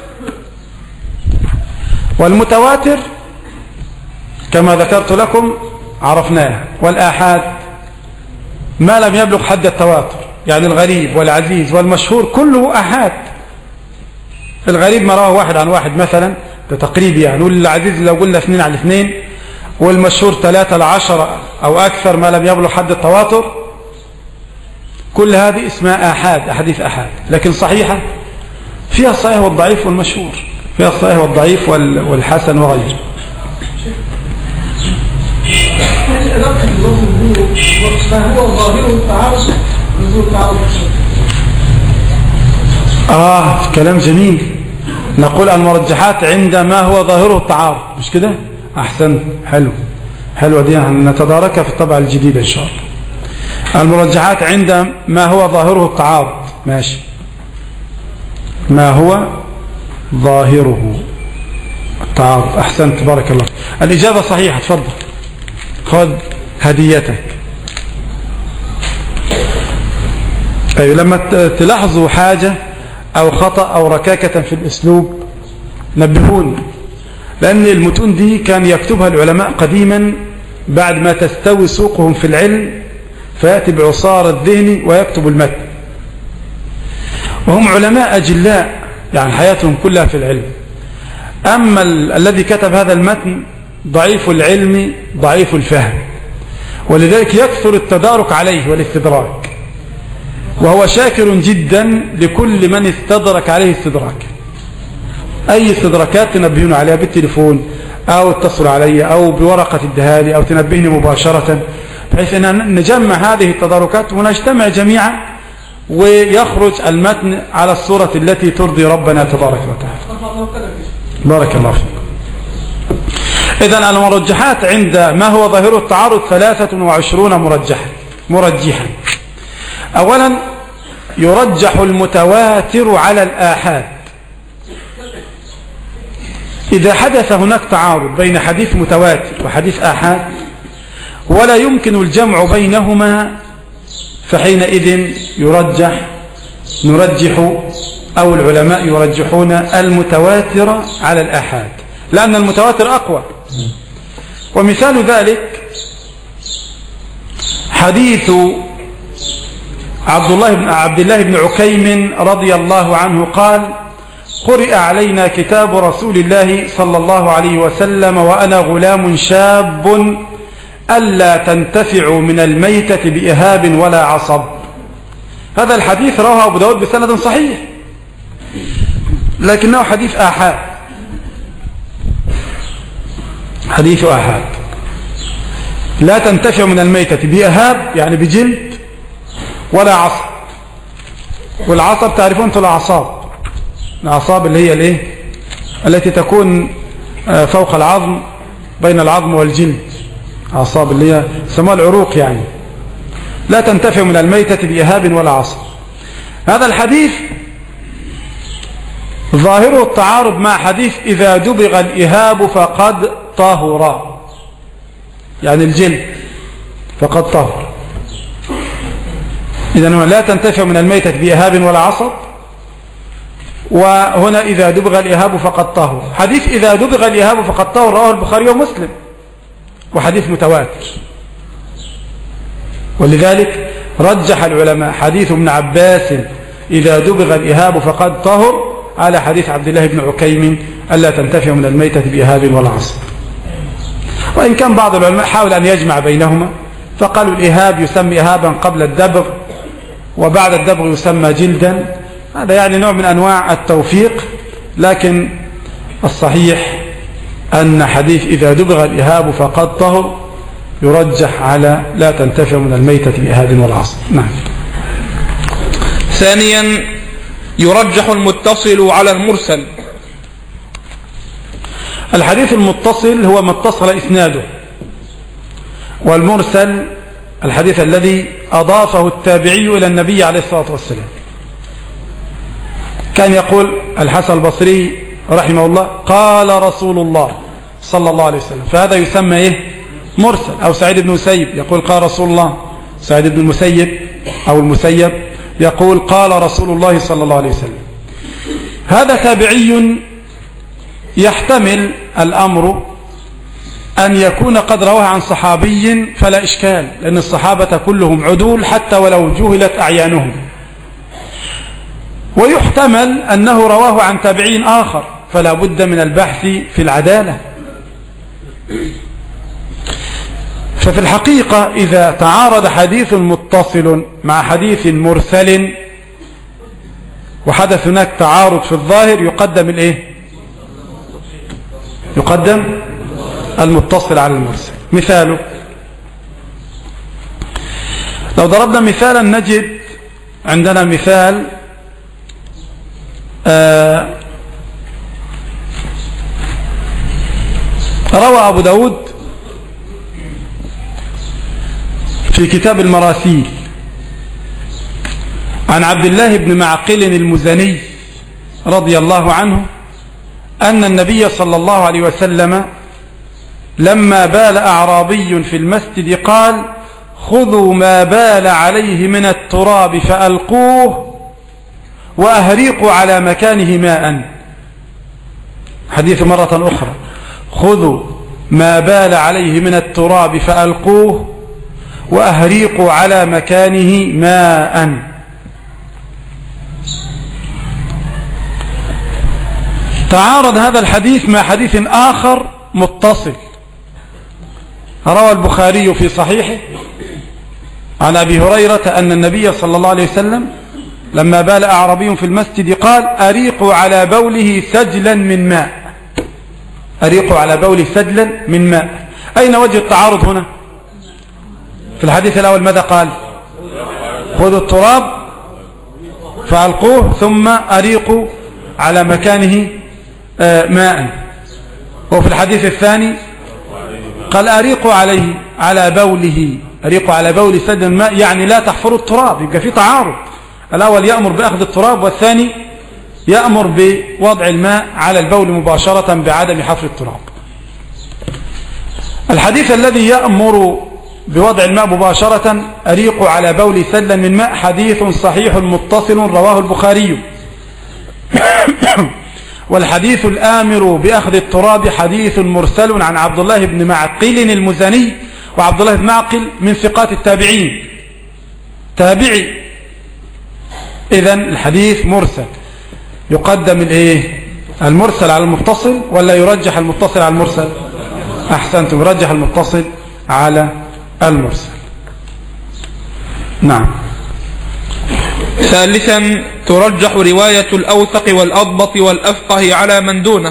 والمتواتر كما ذكرت لكم عرفناه، والآحاد ما لم يبلغ حد التواتر، يعني الغريب والعزيز والمشهور كله آحاد. الغريب ما رواه واحد عن واحد مثلا بتقريب يعني، والعزيز لو قلنا اثنين عن اثنين، والمشهور ثلاثة لعشرة أو أكثر ما لم يبلغ حد التواتر، كل هذه اسمها آحاد، أحاديث آحاد. لكن صحيحة فيها الصحيح والضعيف والمشهور، فيها الصحيح والضعيف والحسن وغيره. ما هو ظاهره التعارض نزول التعارض. آه كلام جميل. نقول المرجحات عند ما هو ظاهره التعارض، مش كده؟ أحسن، حلو حلوة دي نتداركها في الطبعة الجديدة إن شاء الله. المرجحات عند ما هو ظاهره التعارض، ماشي، ما هو ظاهره التعارض، أحسنت بارك الله. الإجابة صحيحة، تفضل خذ هديتك. أي لما تلاحظوا حاجة أو خطأ أو ركاكة في الأسلوب نبهوني، لأن المتون دي كان يكتبها العلماء قديما بعد ما تستوي سوقهم في العلم، فيأتي بعصار الذهن ويكتب المتن، وهم علماء أجلاء يعني حياتهم كلها في العلم. أما ال الذي كتب هذا المتن ضعيف العلم ضعيف الفهم، ولذلك يكثر التدارك عليه والاستدراك، وهو شاكر جدا لكل من استدرك عليه استدراك. أي استدراكات تنبهون عليها بالتليفون أو اتصلوا علي أو بورقة الدهالي أو تنبهني مباشرة، بحيث أن نجمع هذه التداركات ونجتمع جميعا ويخرج المتن على الصورة التي ترضي ربنا تبارك وتعالى. بارك الله فيك. إذن المرجحات عند ما هو ظاهر التعارض ثلاثة وعشرون مرجحا مرجحا. أولا يرجح المتواتر على الآحاد. إذا حدث هناك تعارض بين حديث متواتر وحديث آحاد ولا يمكن الجمع بينهما، فحينئذ يرجح نرجح أو العلماء يرجحون المتواتر على الآحاد، لأن المتواتر أقوى. ومثال ذلك حديث عبد الله بن عبد الله بن عكيم رضي الله عنه قال: قرئ علينا كتاب رسول الله صلى الله عليه وسلم وأنا غلام شاب ألا تنتفعوا من الميتة بإهاب ولا عصب. هذا الحديث رواه أبو داود بسند صحيح، لكنه حديث آحاد، حديث آحاد. لا تنتفع من الميتة بإهاب يعني بجلد ولا عصب. والعصب تعرفون الأعصاب، الأعصاب اللي هي الايه التي تكون فوق العظم بين العظم والجلد، أعصاب اللي هي سموها العروق يعني. لا تنتفع من الميتة بإهاب ولا عصب. هذا الحديث ظاهره التعارض مع حديث إذا دبغ الإهاب فقد طهر، يعني الجلد فقد طهر. إذن لا تنتفع من الميتة بإهاب ولا عصب، وهنا إذا دبغ الإهاب فقد طهر. حديث إذا دبغ الإهاب فقد طهر رواه البخاري ومسلم، وحديث متواتر. ولذلك رجح العلماء حديث ابن عباس إذا دبغ الإهاب فقد طهر على حديث عبد الله بن عكيم ألا تنتفع من الميتة بإهاب ولا عصب. وإن كان بعض العلماء حاول أن يجمع بينهما، فقالوا الإهاب يسمى إهابا قبل الدبغ، وبعد الدبغ يسمى جلدا. هذا يعني نوع من أنواع التوفيق، لكن الصحيح أن حديث إذا دبغ الإهاب فقد طهر يرجح على لا تنتفع من الميتة بإهاب ولا عصر. نعم. ثانيا يرجح المتصل على المرسل. الحديث المتصل هو ما اتصل إسناده، والمرسل الحديث الذي أضافه التابعي إلى النبي عليه الصلاة والسلام. كان يقول الحسن البصري رحمه الله قال رسول الله صلى الله عليه وسلم، فهذا يسمى إيه؟ مرسل. أو سعيد بن المسيب يقول قال رسول الله، سعيد بن المسيب أو المسيب يقول قال رسول الله صلى الله عليه وسلم. هذا تابعي يحتمل الأمر أن يكون قد رواه عن صحابي فلا إشكال، لأن الصحابة كلهم عدول حتى ولو جهلت أعيانهم. ويحتمل أنه رواه عن تابعي آخر فلا بد من البحث في العدالة. ففي الحقيقة إذا تعارض حديث متصل مع حديث مرسل وحدث هناك تعارض في الظاهر يقدم الإيه؟ يقدم المتصل على المرسل. مثاله لو ضربنا مثالا نجد عندنا مثال آه روى أبو داود في كتاب المراسيل عن عبد الله بن معقل المزني رضي الله عنه أن النبي صلى الله عليه وسلم لما بال أعرابي في المسجد قال خذوا ما بال عليه من التراب فألقوه وأهريقوا على مكانه ماء. حديث مرة أخرى خذوا ما بال عليه من التراب فألقوه وأهريقوا على مكانه ماء. تعارض هذا الحديث مع حديث آخر متصل روى البخاري في صحيحه عن أبي هريرة أن النبي صلى الله عليه وسلم لما بال أعرابي في المسجد قال أريقوا على بوله سجلا من ماء. أريقوا على بوله سجلا من ماء. أين وجه التعارض هنا؟ في الحديث الأول ماذا قال؟ خذوا التراب فألقوه ثم أريقوا على مكانه ماء. وفي الحديث الثاني قال أريقوا عليه على بوله، أريقوا على بوله سجلا من ماء، يعني لا تحفروا التراب. يبقى في تعارض، الأول يأمر بأخذ التراب والثاني يأمر بوضع الماء على البول مباشرة بعدم حفر التراب. الحديث الذي يأمر بوضع الماء مباشرة أريقوا على بول سجلا من ماء حديث صحيح متصل رواه البخاري. والحديث الآمر بأخذ التراب حديث مرسل عن عبد الله بن معقل المزني، وعبد الله بن معقل من ثقات التابعين تابعي. إذن الحديث مرسل. يقدم الايه؟ المرسل على المتصل ولا يرجح المتصل على المرسل؟ أحسنتم، يرجح المتصل على المرسل. نعم. ثالثا ترجح رواية الأوثق والأضبط والأفقه على من دونه.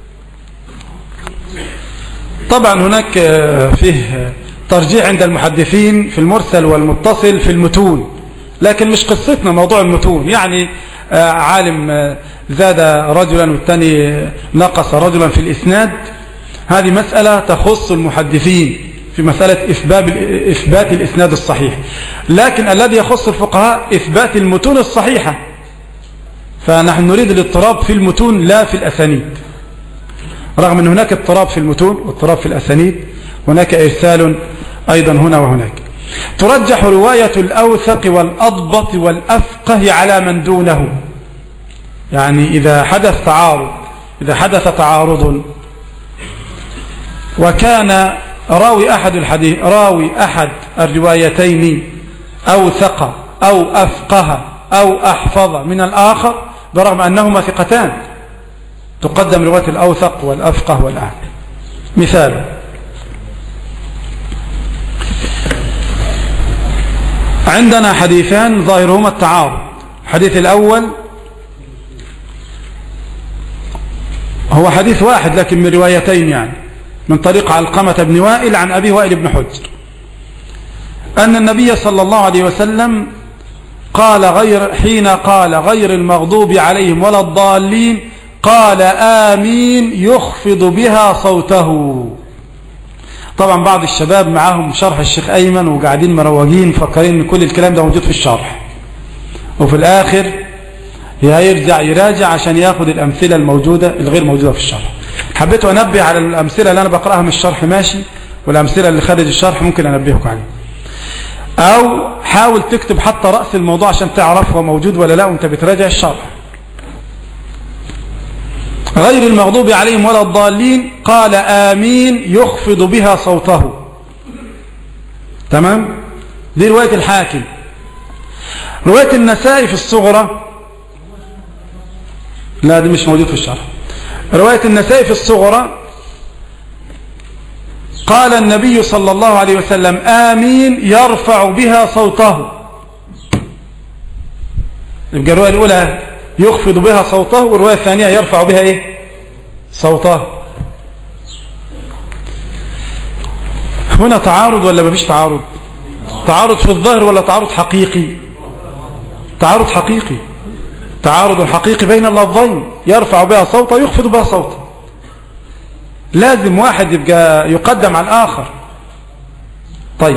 طبعا هناك فيه ترجيح عند المحدثين في المرسل والمتصل في المتون، لكن مش قصتنا موضوع المتون. يعني عالم زاد رجلا والثاني نقص رجلا في الإسناد، هذه مسألة تخص المحدثين في مسألة إثبات, إثبات الإسناد الصحيح. لكن الذي يخص الفقهاء إثبات المتون الصحيحة، فنحن نريد الاضطراب في المتون لا في الأسانيد. رغم أن هناك اضطراب في المتون واضطراب في الأسانيد، هناك إرسال أيضا هنا وهناك. ترجح رواية الأوثق والأضبط والأفقه على من دونه. يعني إذا حدث تعارض إذا حدث تعارض وكان راوي أحد الحديث راوي أحد الروايتين أوثق أو أفقه أو أحفظ من الآخر برغم أنهما ثقتان، تقدم رواية الأوثق والأفقه والأعلى. مثال: عندنا حديثان ظاهرهما التعارض. الحديث الأول هو حديث واحد لكن من روايتين، يعني من طريق علقمة بن وائل عن أبي وائل بن حجر أن النبي صلى الله عليه وسلم قال غير حين قال غير المغضوب عليهم ولا الضالين قال آمين يخفض بها صوته. طبعا بعض الشباب معاهم شرح الشيخ أيمن وقاعدين مروجين فكرين ان كل الكلام ده موجود في الشرح، وفي الآخر يرجع يراجع عشان ياخد الأمثلة الموجودة الغير موجودة في الشرح. حبيت أنبه على الأمثلة اللي أنا بقرأها من الشرح ماشي، والأمثلة اللي خارج الشرح ممكن أنبهك عليها، أو حاول تكتب حتى رأس الموضوع عشان تعرف هو موجود ولا لا وانت بتراجع الشرح. غير المغضوب عليهم ولا الضالين قال آمين يخفض بها صوته. تمام؟ دي رواية الحاكم. رواية النسائي في الصغرى، لا دي مش موجود في الشرح. رواية النسائي في الصغرى قال النبي صلى الله عليه وسلم آمين يرفع بها صوته. يبقى الرواية الأولى يخفض بها صوته، والرواية الثانية يرفع بها إيه؟ صوته. هنا تعارض ولا مفيش تعارض؟ تعارض في الظاهر ولا تعارض حقيقي؟ تعارض حقيقي، تعارض حقيقي بين اللفظين، يرفع بها صوته يخفض بها صوته. لازم واحد يبقى يقدم على الآخر. طيب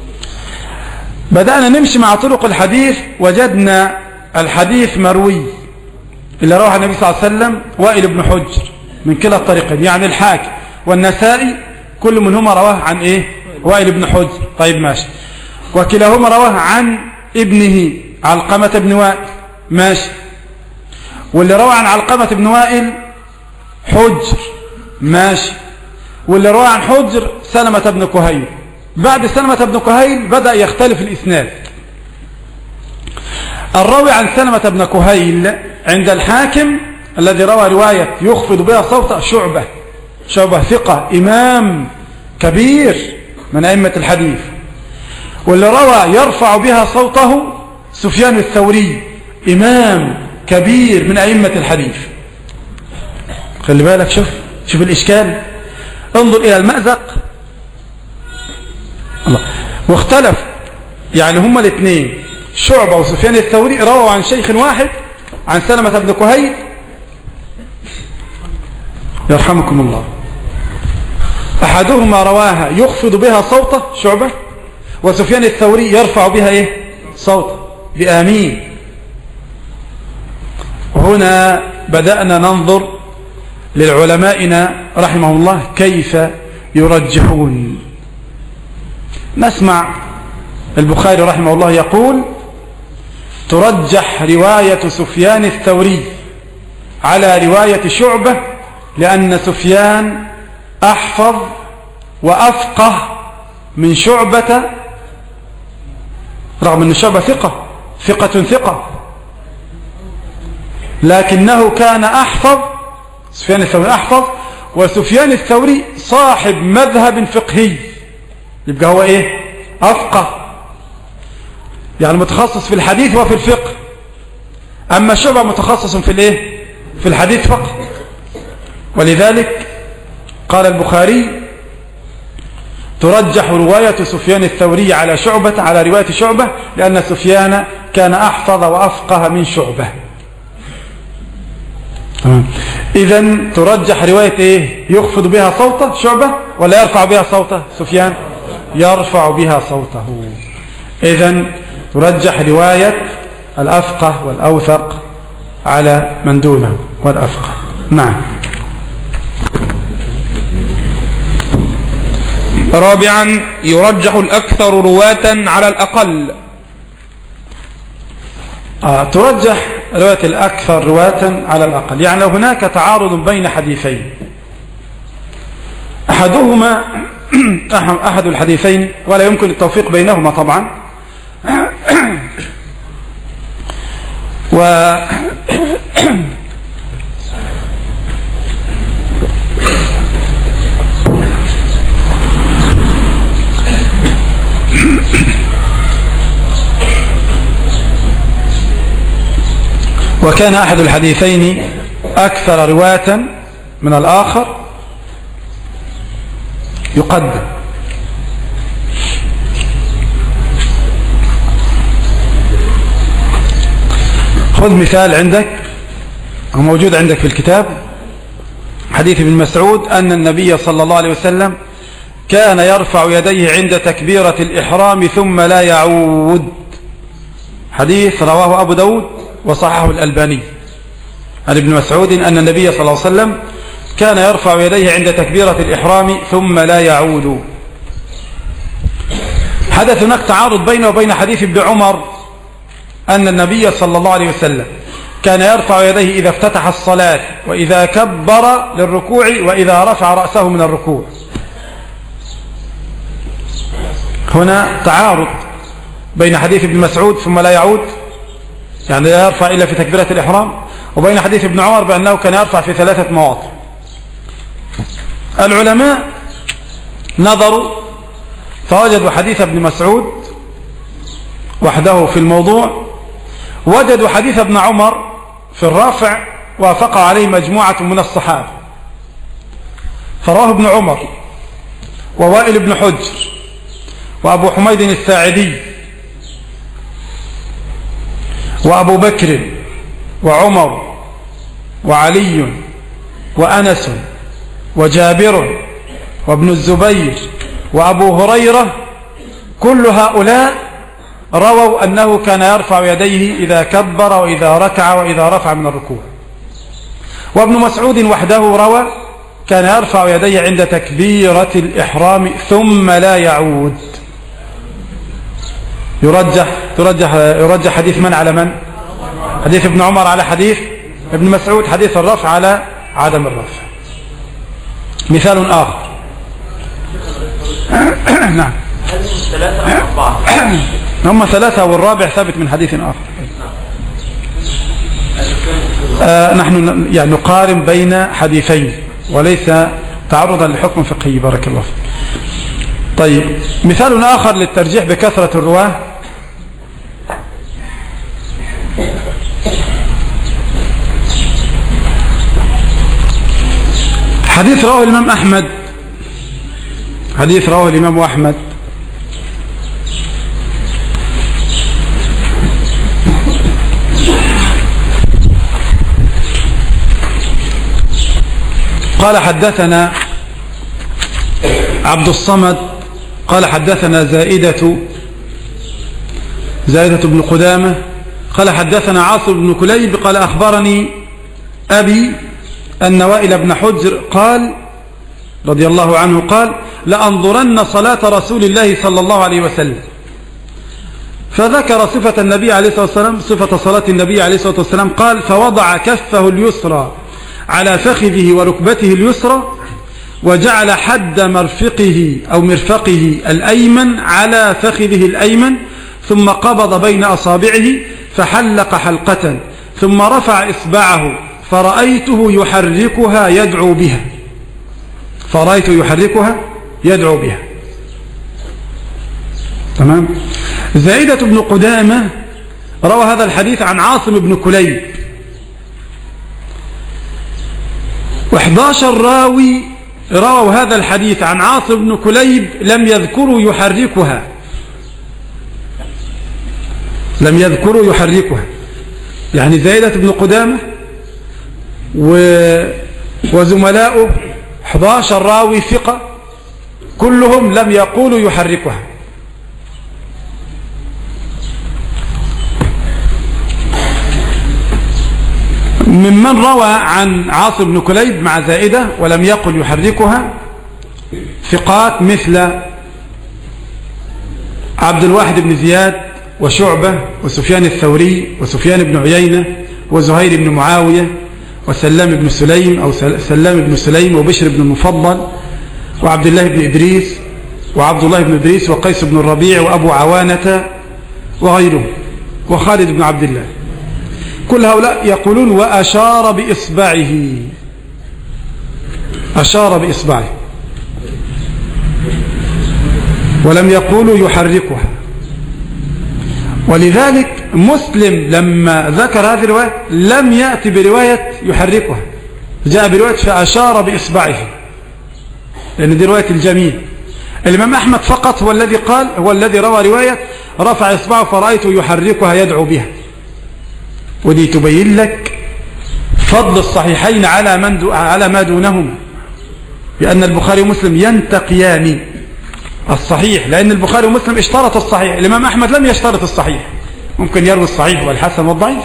بدأنا نمشي مع طرق الحديث، وجدنا الحديث مروي اللي رواه النبي صلى الله عليه وسلم وائل بن حجر من كلا الطريقين، يعني الحاكم والنسائي كل منهما رواه عن ايه؟ وائل بن حجر. طيب ماشي. وكلاهما رواه عن ابنه علقمة بن وائل، ماشي. واللي روى عن علقمة بن وائل حجر، ماشي. واللي روى عن حجر سلمة بن كهيل. بعد سلمة بن كهيل بدأ يختلف الإسناد. الراوي عن سلمة بن كهيل عند الحاكم الذي روى رواية يخفض بها صوته شعبة، شعبة ثقة إمام كبير من أئمة الحديث. واللي روى يرفع بها صوته سفيان الثوري إمام كبير من أئمة الحديث. خلي بالك، شوف شوف الإشكال، انظر إلى المأزق. الله. واختلف، يعني هما الاثنين شعبة وسفيان الثوري رووا عن شيخ واحد عن سلمة بن كهيل يرحمكم الله. أحدهما رواها يخفض بها صوته شعبة، وسفيان الثوري يرفع بها إيه؟ صوته بآمين. وهنا بدأنا ننظر للعلمائنا رحمه الله كيف يرجحون. نسمع البخاري رحمه الله يقول ترجح رواية سفيان الثوري على رواية شعبة لأن سفيان أحفظ وأفقه من شعبة، رغم أن شعبة ثقة ثقة ثقة، لكنه كان أحفظ. سفيان الثوري أحفظ، وسفيان الثوري صاحب مذهب فقهي، يبقى هو إيه؟ أفقه، يعني متخصص في الحديث وفي الفقه. أما شعبة متخصص في الإيه؟ في الحديث فقط. ولذلك قال البخاري ترجح رواية سفيان الثوري على شعبة على رواية شعبة لأن سفيان كان أحفظ وأفقه من شعبة. إذن ترجح رواية إيه؟ يخفض بها صوته شعبة ولا يرفع بها صوته سفيان؟ يرفع بها صوته. إذن ترجح رواية الأفقه والأوثق على من دونه والأفقه. نعم. رابعا يرجح الأكثر رواة على الأقل. آه ترجح رواية الأكثر رواة على الأقل، يعني لو هناك تعارض بين حديثين أحدهما أحد الحديثين ولا يمكن التوفيق بينهما طبعا، و وكان أحد الحديثين أكثر رواة من الآخر يقدم. خذ مثال عندك أو موجود عندك في الكتاب، حديث ابن مسعود أن النبي صلى الله عليه وسلم كان يرفع يديه عند تكبيرة الإحرام ثم لا يعود. حديث رواه أبو داود وصححه الألباني عن ابن مسعود أن النبي صلى الله عليه وسلم كان يرفع يديه عند تكبيرة الإحرام ثم لا يعود. حدث هناك تعارض بينه وبين حديث ابن عمر أن النبي صلى الله عليه وسلم كان يرفع يديه إذا افتتح الصلاة وإذا كبر للركوع وإذا رفع رأسه من الركوع. هنا تعارض بين حديث ابن مسعود ثم لا يعود، يعني لا يرفع إلا في تكبيرة الإحرام، وبين حديث ابن عمر بأنه كان يرفع في ثلاثة مواطن. العلماء نظروا فوجدوا حديث ابن مسعود وحده في الموضوع، وجدوا حديث ابن عمر في الرافع وافق عليه مجموعة من الصحابة، فرواه ابن عمر ووائل بن حجر وأبو حميد الساعدي وأبو بكر وعمر وعلي وأنس وجابر وابن الزبير وأبو هريرة، كل هؤلاء رووا أنه كان يرفع يديه إذا كبر وإذا ركع وإذا رفع من الركوع. وابن مسعود وحده روى كان يرفع يديه عند تكبيرة الإحرام ثم لا يعود. يرجح ترجح يرجح حديث من على من؟ حديث ابن عمر على حديث ابن مسعود، حديث الرفع على عدم الرفع. مثال آخر. نعم. ثلاثة أو أربعة؟ هم ثلاثة والرابع ثابت من حديث آخر. آه نحن يعني نقارن بين حديثين وليس تعرضا لحكم فقهي. بارك الله فيك. طيب، مثال آخر للترجيح بكثرة الرواه. حديث رواه الإمام أحمد حديث رواه الإمام أحمد قال حدثنا عبد الصمد قال حدثنا زائدة زائدة بن قدامة قال حدثنا عاصم بن كليب قال أخبرني أبي أن وائل بن حجر قال رضي الله عنه قال لأنظرن صلاة رسول الله صلى الله عليه وسلم، فذكر صفة النبي عليه الصلاة والسلام صفة صلاة النبي عليه الصلاة والسلام قال فوضع كفه اليسرى على فخذه وركبته اليسرى وجعل حد مرفقه أو مرفقه الأيمن على فخذه الأيمن ثم قبض بين أصابعه فحلق حلقة ثم رفع إصبعه فرأيته يحركها يدعو بها فرأيته يحركها يدعو بها تمام. زائدة بن قدامة روى هذا الحديث عن عاصم بن كليب، وإحداشر راوي رووا هذا الحديث عن عاصم بن كليب لم يذكروا يحركها لم يذكروا يحركها يعني زائدة بن قدامة و... وزملاؤه إحدى عشر راوي ثقة كلهم لم يقولوا يحركها. ممن روى عن عاصم بن كليب مع زائدة ولم يقل يحركها ثقات مثل عبد الواحد بن زياد وشعبة وسفيان الثوري وسفيان بن عيينة وزهير بن معاوية وسلام بن سليم أو سلام بن سليم وبشر بن المفضل وعبد الله بن إدريس وعبد الله بن إدريس وقيس بن الربيع وأبو عوانة وغيره وخالد بن عبد الله. كل هؤلاء يقولون وأشار بإصبعه أشار بإصبعه ولم يقولوا يحركها. ولذلك مسلم لما ذكر هذه الرواية لم يأتي برواية يحركها جاء برواية فأشار بإصبعه، لأن دي رواية الجميع. الإمام أحمد فقط هو الذي قال، هو الذي روى رواية رفع إصبعه فرأيته يحركها يدعو بها. ودي تبين لك فضل الصحيحين على من دو على ما دونهما، لأن البخاري ومسلم ينتقيان الصحيح، لأن البخاري ومسلم اشترط الصحيح، الإمام أحمد لم يشترط الصحيح، ممكن يروي الصحيح والحسن والضعيف.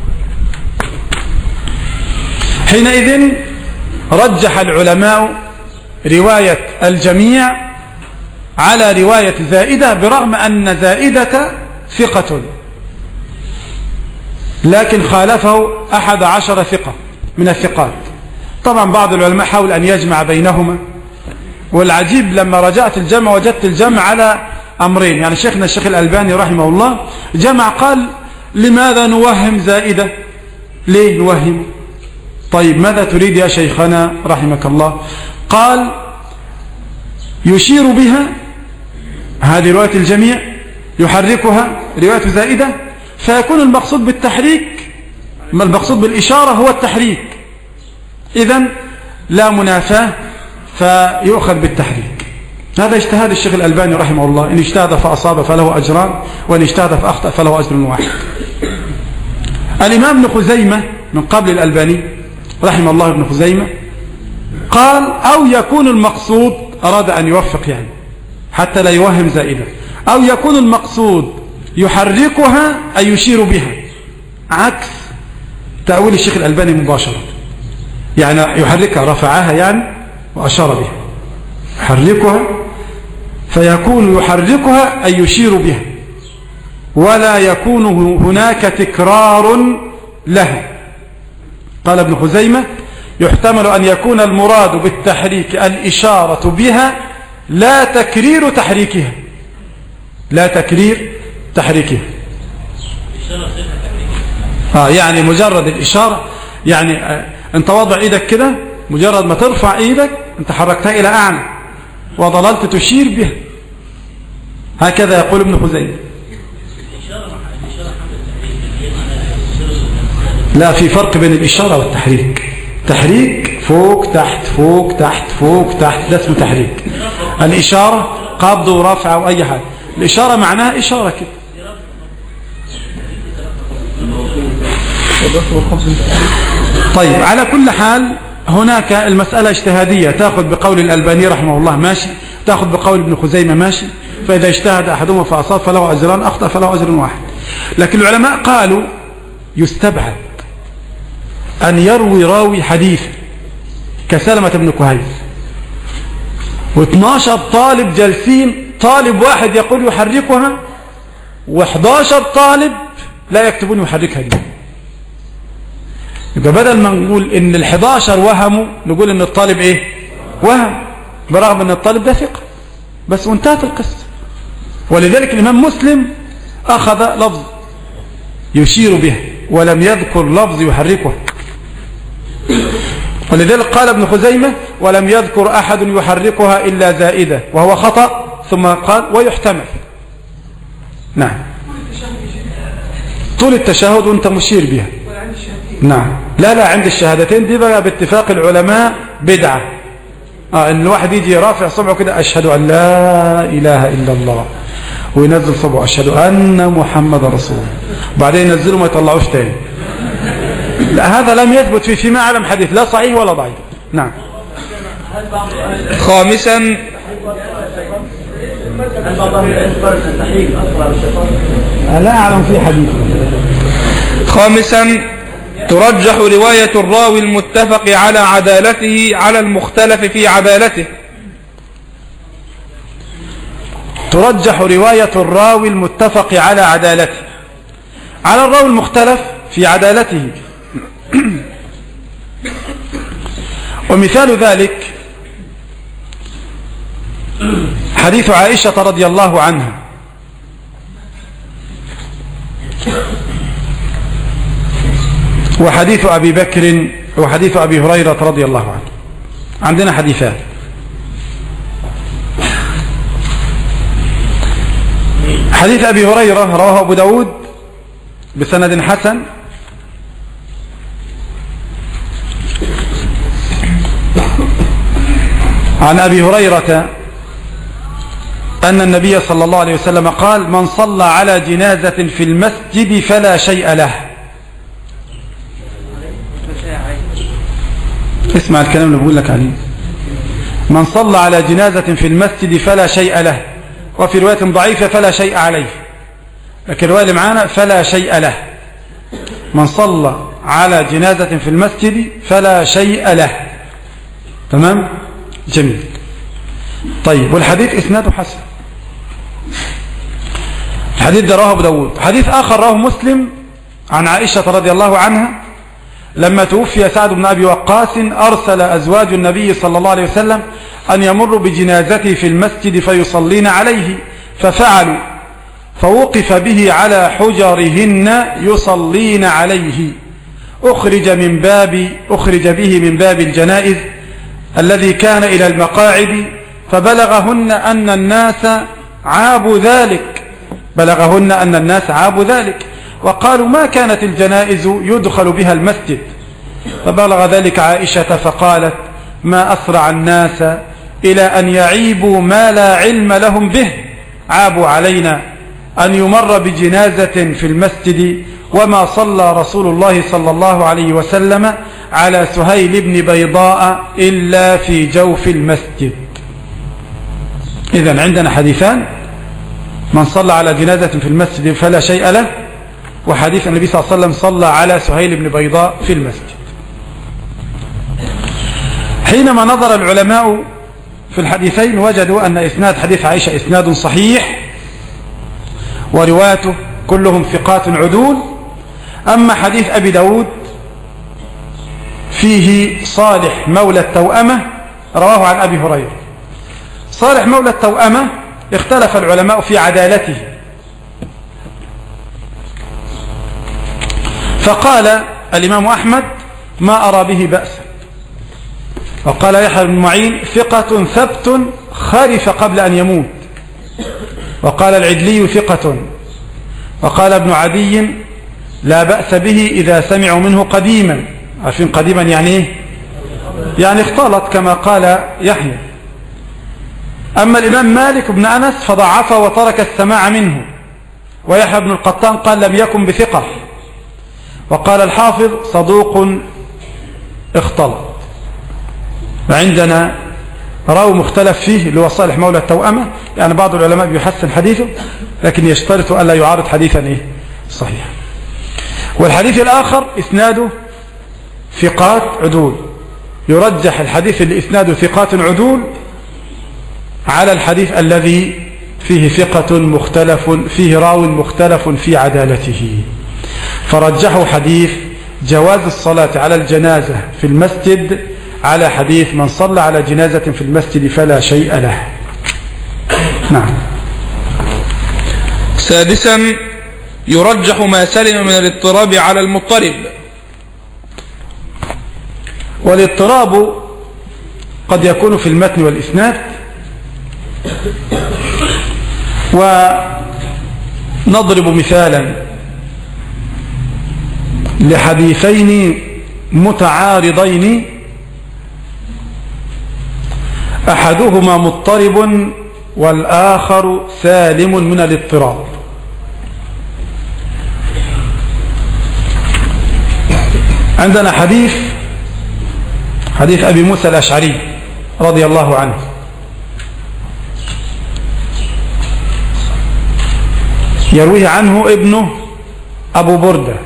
حينئذ رجح العلماء رواية الجميع على رواية زائدة، برغم أن زائدة ثقة، لكن خالفه أحد عشر ثقة من الثقات. طبعا بعض العلماء حاول أن يجمع بينهما، والعجيب لما رجعت الجمع وجدت الجمع على أمرين. يعني شيخنا الشيخ الألباني رحمه الله جمع، قال لماذا نوهم زائدة؟ ليه نوهم؟ طيب ماذا تريد يا شيخنا رحمك الله؟ قال يشير بها، هذه رواية الجميع، يحركها رواية زائدة، فيكون المقصود بالتحريك، ما المقصود بالإشارة هو التحريك، إذن لا منافاة فيؤخذ بالتحريك. هذا اجتهاد الشيخ الألباني رحمه الله، إن اجتهد فأصاب فله أجران، وإن اجتهد فأخطأ فله أجر واحد. الإمام ابن خزيمة من قبل الألباني رحمه الله ابن خزيمة قال أو يكون المقصود، أراد أن يوفق يعني حتى لا يوهم زائدة، أو يكون المقصود يحركها أي يشير بها، عكس تأويل الشيخ الألباني مباشرة. يعني يحركها رفعها يعني وأشار بها، يحركها فيكون يحركها أي يشير بها، ولا يكون هناك تكرار لها. قال ابن خزيمة يحتمل أن يكون المراد بالتحريك الإشارة بها لا تكرير تحريكها، لا تكرير تحريكها. آه يعني مجرد الإشارة، يعني آه انت وضع ايدك كده، مجرد ما ترفع ايدك انت حركتها إلى أعلى وظللت تشير بها، هكذا يقول ابن خزيمة. لا، في فرق بين الإشارة والتحريك. تحريك فوق تحت فوق تحت فوق تحت، ده اسمه تحريك. الإشارة قبض ورفع أو أي حاجة، الإشارة معناها إشارة كده. طيب على كل حال هناك المسألة اجتهادية، تأخذ بقول الألباني رحمه الله ماشي، تأخذ بقول ابن خزيمة ماشي، فإذا اجتهد أحدهما فأصاب فله أجران، أخطأ فله أجر واحد. لكن العلماء قالوا يستبعد أن يروي راوي حديث كسلمة بن كهيل واثناشر طالب جالسين، طالب واحد يقول يحركها واحداشر طالب لا يكتبون يحركها دي. يبقى بدل ما نقول ان الحداشر وهموا نقول ان الطالب ايه وهم، برغم ان الطالب ده ثقة بس، وانتهت القصة. ولذلك الإمام مسلم أخذ لفظ يشير به ولم يذكر لفظ يحركه، ولذلك قال ابن خزيمة ولم يذكر أحد يحركها إلا زائدة وهو خطأ، ثم قال ويحتمل. نعم، طول التشهد وانت مشير بها. نعم، لا لا عند الشهادتين دي بقى باتفاق العلماء بدعة. آه ان الواحد يجي رافع صبعه كده أشهد أن لا إله إلا الله، وينزل صبعه أشهد أن محمد رسول الله، بعدين ينزله ما يطلعوش تاني. لا، هذا لم يثبت في فيما أعلم حديث لا صحيح ولا ضعيف. نعم. خامسا لا أعلم في حديث. خامسا ترجح رواية الراوي المتفق على عدالته على المختلف في عدالته. ترجح رواية الراوي المتفق على عدالته على الراوي المختلف في عدالته. ومثال ذلك حديث عائشة رضي الله عنها، وحديث أبي بكر، وحديث أبي هريرة رضي الله عنه. عندنا حديثان. حديث أبي هريرة رواه أبو داود بسند حسن عن أبي هريرة أن النبي صلى الله عليه وسلم قال: من صلى على جنازة في المسجد فلا شيء له. اسمع الكلام اللي بقول لك عليه. من صلى على جنازة في المسجد فلا شيء له، وفي رواية ضعيفة فلا شيء عليه، لكن الرواية اللي معانا فلا شيء له. من صلى على جنازة في المسجد فلا شيء له. تمام؟ جميل. طيب، والحديث إسناده حسن. الحديث ده رواه أبو داود. حديث آخر رواه مسلم عن عائشة رضي الله عنها لما توفي سعد بن أبي وقاص أرسل أزواج النبي صلى الله عليه وسلم أن يمروا بجنازته في المسجد فيصلين عليه، ففعلوا، فوقف به على حجرهن يصلين عليه. أخرج من باب أخرج به من باب الجنائز الذي كان إلى المقاعد، فبلغهن أن الناس عابوا ذلك بلغهن أن الناس عابوا ذلك وقالوا: ما كانت الجنائز يدخل بها المسجد. فبلغ ذلك عائشة فقالت: ما أسرع الناس إلى أن يعيبوا ما لا علم لهم به. عابوا علينا أن يمر بجنازة في المسجد، وما صلى رسول الله صلى الله عليه وسلم على سهيل بن بيضاء إلا في جوف المسجد. إذن عندنا حديثان: من صلى على جنازة في المسجد فلا شيء له، وحديث النبي صلى الله عليه وسلم صلى على سهيل بن بيضاء في المسجد. حينما نظر العلماء في الحديثين وجدوا أن إسناد حديث عائشة إسناد صحيح، ورواته كلهم ثقات عدول. أما حديث أبي داود فيه صالح مولى التوأمة رواه عن أبي هريرة. صالح مولى التوأمة اختلف العلماء في عدالته، فقال الإمام أحمد: ما أرى به بأسا. وقال يحيى بن معين: ثقة ثبت خرف قبل أن يموت. وقال العدلي: ثقة. وقال ابن عدي: لا بأس به إذا سمعوا منه قديما. عارفين قديما يعني ايه؟ يعني اختلط كما قال يحيى. أما الإمام مالك بن أنس فضعفه وترك السماع منه، ويحيى بن القطان قال لم يكن بثقة. وقال الحافظ: صدوق اختلط. وعندنا راوي مختلف فيه اللي هو صالح مولى التوأمة، يعني بعض العلماء بيحسن حديثه لكن يشترط ألا يعارض حديثا إيه؟ صحيح. والحديث الآخر إسناده ثقات عدول، يرجح الحديث اللي إسناده ثقات عدول على الحديث الذي فيه ثقة مختلف فيه راو مختلف في عدالته، فرجحوا حديث جواز الصلاة على الجنازة في المسجد على حديث من صلى على جنازة في المسجد فلا شيء له. نعم. سادسا: يرجح ما سلم من الاضطراب على المضطرب. والاضطراب قد يكون في المتن والإسناد، ونضرب مثالا لحديثين متعارضين أحدهما مضطرب والآخر سالم من الاضطراب. عندنا حديث حديث أبي موسى الأشعري رضي الله عنه، يرويه عنه ابنه أبو بردة،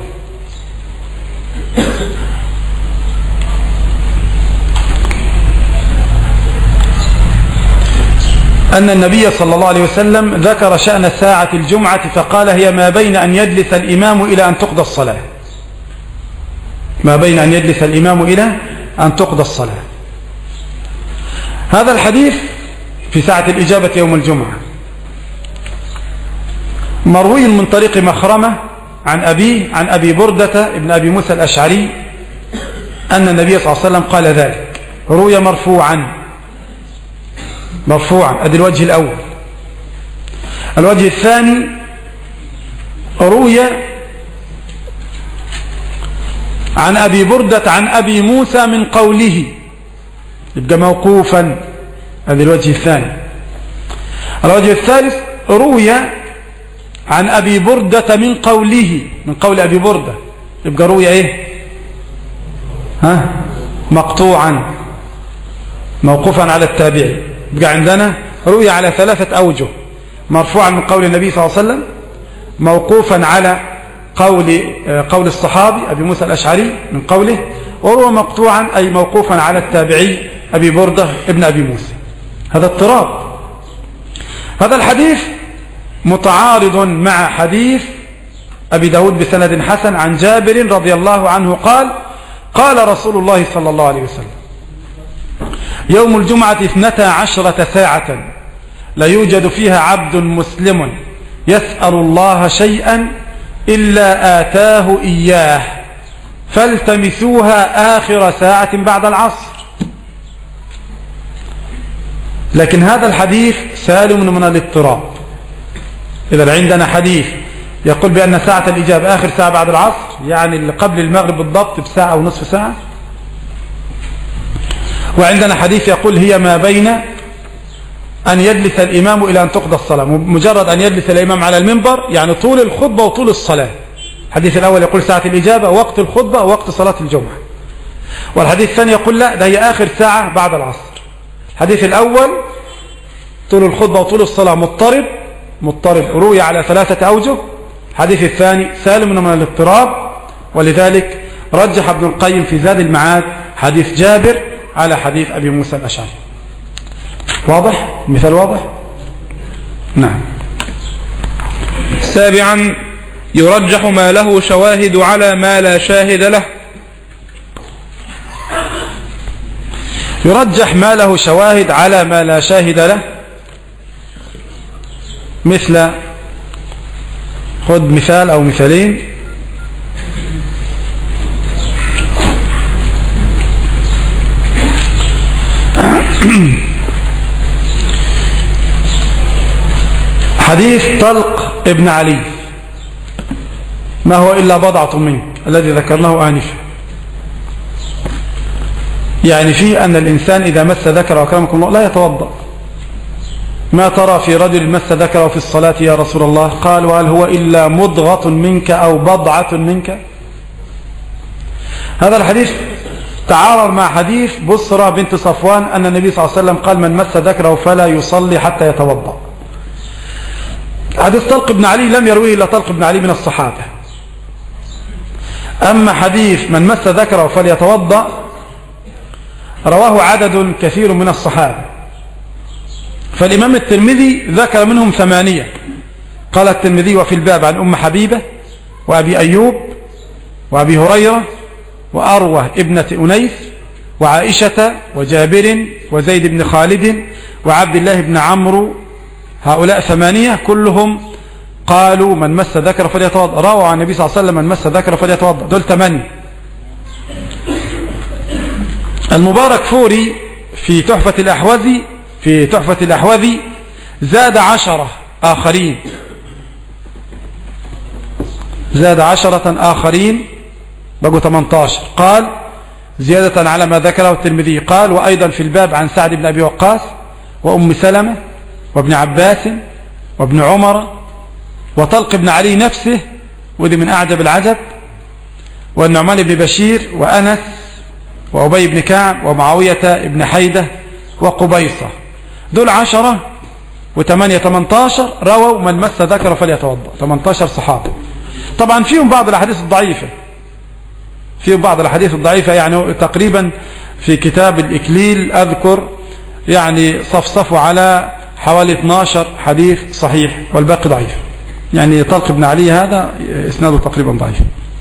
أن النبي صلى الله عليه وسلم ذكر شأن ساعة الجمعة فقال: هي ما بين أن يجلس الإمام إلى أن تقضى الصلاة. ما بين أن يجلس الإمام إلى أن تقضى الصلاة. هذا الحديث في ساعة الإجابة يوم الجمعة مروي من طريق مخرمة عن أبيه عن أبي بردة ابن أبي موسى الأشعري أن النبي صلى الله عليه وسلم قال ذلك. روي مرفوعا مرفوعا ادي الوجه الأول. الوجه الثاني روي عن أبي بردة عن أبي موسى من قوله، يبقى موقوفا هذا الوجه الثاني. الوجه الثالث روي عن أبي بردة من قوله، من قول أبي بردة، يبقى روي ايه؟ ها؟ مقطوعا موقوفا على التابعي. يبقى عندنا روي على ثلاثة أوجه: مرفوعا من قول النبي صلى الله عليه وسلم، موقوفا على قول قول الصحابي أبي موسى الأشعري من قوله، وروى مقطوعا أي موقوفا على التابعي أبي بردة ابن أبي موسى. هذا اضطراب. هذا الحديث متعارض مع حديث أبي داود بسند حسن عن جابر رضي الله عنه قال: قال رسول الله صلى الله عليه وسلم: يوم الجمعة اثنتا عشرة ساعة لا يوجد فيها عبد مسلم يسأل الله شيئا إلا آتاه إياه فالتمسوها آخر ساعة بعد العصر. لكن هذا الحديث سالم من الاضطراب. إذا عندنا حديث يقول بأن ساعة الإجابة آخر ساعة بعد العصر، يعني اللي قبل المغرب بالضبط بساعة أو نصف ساعة، وعندنا حديث يقول هي ما بين أن يجلس الإمام إلى أن تقضى الصلاة، مجرد أن يجلس الإمام على المنبر يعني طول الخطبة وطول الصلاة. الحديث الأول يقول ساعة الإجابة وقت الخطبة ووقت صلاة الجمعة، والحديث الثاني يقول لا، ده هي آخر ساعة بعد العصر. الحديث الأول طول الخطبة وطول الصلاة مضطرب مضطرب روي على ثلاثة أوجه. الحديث الثاني سالم من الاضطراب، ولذلك رجح ابن القيم في زاد المعاد حديث جابر على حديث أبي موسى الأشعري. واضح؟ مثال واضح؟ نعم. سابعا يرجح ما له شواهد على ما لا شاهد له. يرجح ما له شواهد على ما لا شاهد له، مثل خذ مثال أو مثالين. حديث طلق ابن علي ما هو إلا بضعة منك الذي ذكرناه آنفا، يعني فيه أن الإنسان إذا مس ذكر أكرمكم الله لا يتوضأ. ما ترى في رجل مس ذكره في الصلاة يا رسول الله؟ قال: وهل هو إلا مضغة منك أو بضعة منك؟ هذا الحديث تعارض مع حديث بصرى بنت صفوان أن النبي صلى الله عليه وسلم قال: من مس ذكره فلا يصلي حتى يتوضأ. حديث طلق بن علي لم يرويه إلا طلق بن علي من الصحابة. أما حديث من مس ذكره فليتوضأ رواه عدد كثير من الصحابة، فالإمام الترمذي ذكر منهم ثمانية. قال الترمذي: وفي الباب عن أم حبيبة وأبي أيوب وأبي هريرة وأروة ابنة أنيس وعائشة وجابر وزيد بن خالد وعبد الله بن عمرو، هؤلاء ثمانية كلهم قالوا من مس ذكر فليتوضأ. روى عن النبي صلى الله عليه وسلم من مس ذكر فليتوضأ، دول ثمانية. المبارك فوري في تحفة الأحوذي في تحفة الأحوذي زاد عشرة آخرين زاد عشرة آخرين بقوا ثمانية عشر. قال زيادة على ما ذكره الترمذي. قال: وأيضا في الباب عن سعد بن أبي وقاص وأم سلمة وابن عباس وابن عمر وطلق بن علي نفسه، وذي من أعجب العجب، والنعمان بن بشير وأنس وأبي بن كعب ومعاوية بن حيدة وقبيصة. دول عشرة وثمانية ثمانية عشر رووا من مس ذكر فليتوضأ، ثمانية عشر صحابة. طبعا فيهم بعض الأحاديث الضعيفة فيهم بعض الأحاديث الضعيفة يعني تقريبا في كتاب الإكليل أذكر يعني صفصفوا على حوالي اثني عشر حديث صحيح والباقي ضعيف. يعني طلق بن علي هذا إسناده تقريبا ضعيف.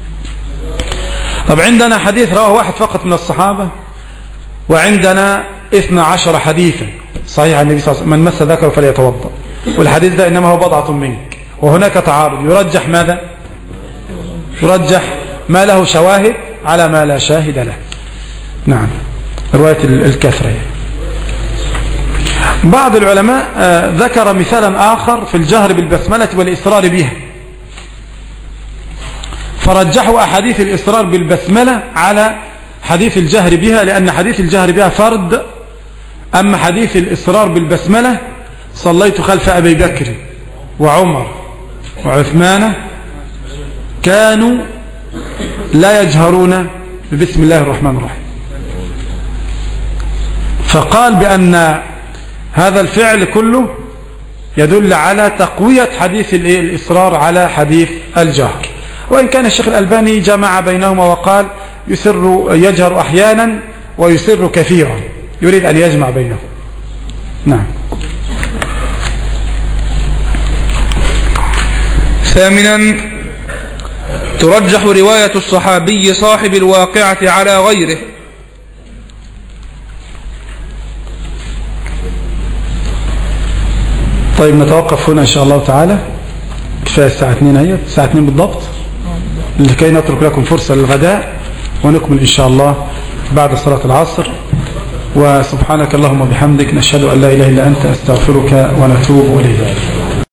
طب عندنا حديث رواه واحد فقط من الصحابة، وعندنا اثنى عشر حديثا صحيح عن النبي صلى الله عليه وسلم من مس ذكره فليتوضأ، والحديث ده إنما هو بضعة منك. وهناك تعارض، يرجح ماذا؟ يرجح ما له شواهد على ما لا شاهد له. نعم، رواية الكثرة. بعض العلماء ذكر مثالا آخر في الجهر بالبسملة والإصرار بها، فرجحوا أحاديث الإصرار بالبسملة على حديث الجهر بها، لأن حديث الجهر بها فرد أما حديث الإصرار بالبسملة صليت خلف أبي بكر وعمر وعثمان كانوا لا يجهرون ببسم الله الرحمن الرحيم، فقال بأن هذا الفعل كله يدل على تقوية حديث الإصرار على حديث الجهر. وإن كان الشيخ الألباني جمع بينهما وقال يسر يجهر أحيانا ويسر كثيرا، يريد أن يجمع بينهم. نعم. ثامنا ترجح رواية الصحابي صاحب الواقعة على غيره. طيب نتوقف هنا إن شاء الله تعالى، كفاية الساعة اثنين هي الساعة اثنين بالضبط، لكي نترك لكم فرصة للغداء ونكمل إن شاء الله بعد صلاة العصر. وسبحانك اللهم وبحمدك نشهد أن لا إله إلا أنت، أستغفرك ونتوب إليك.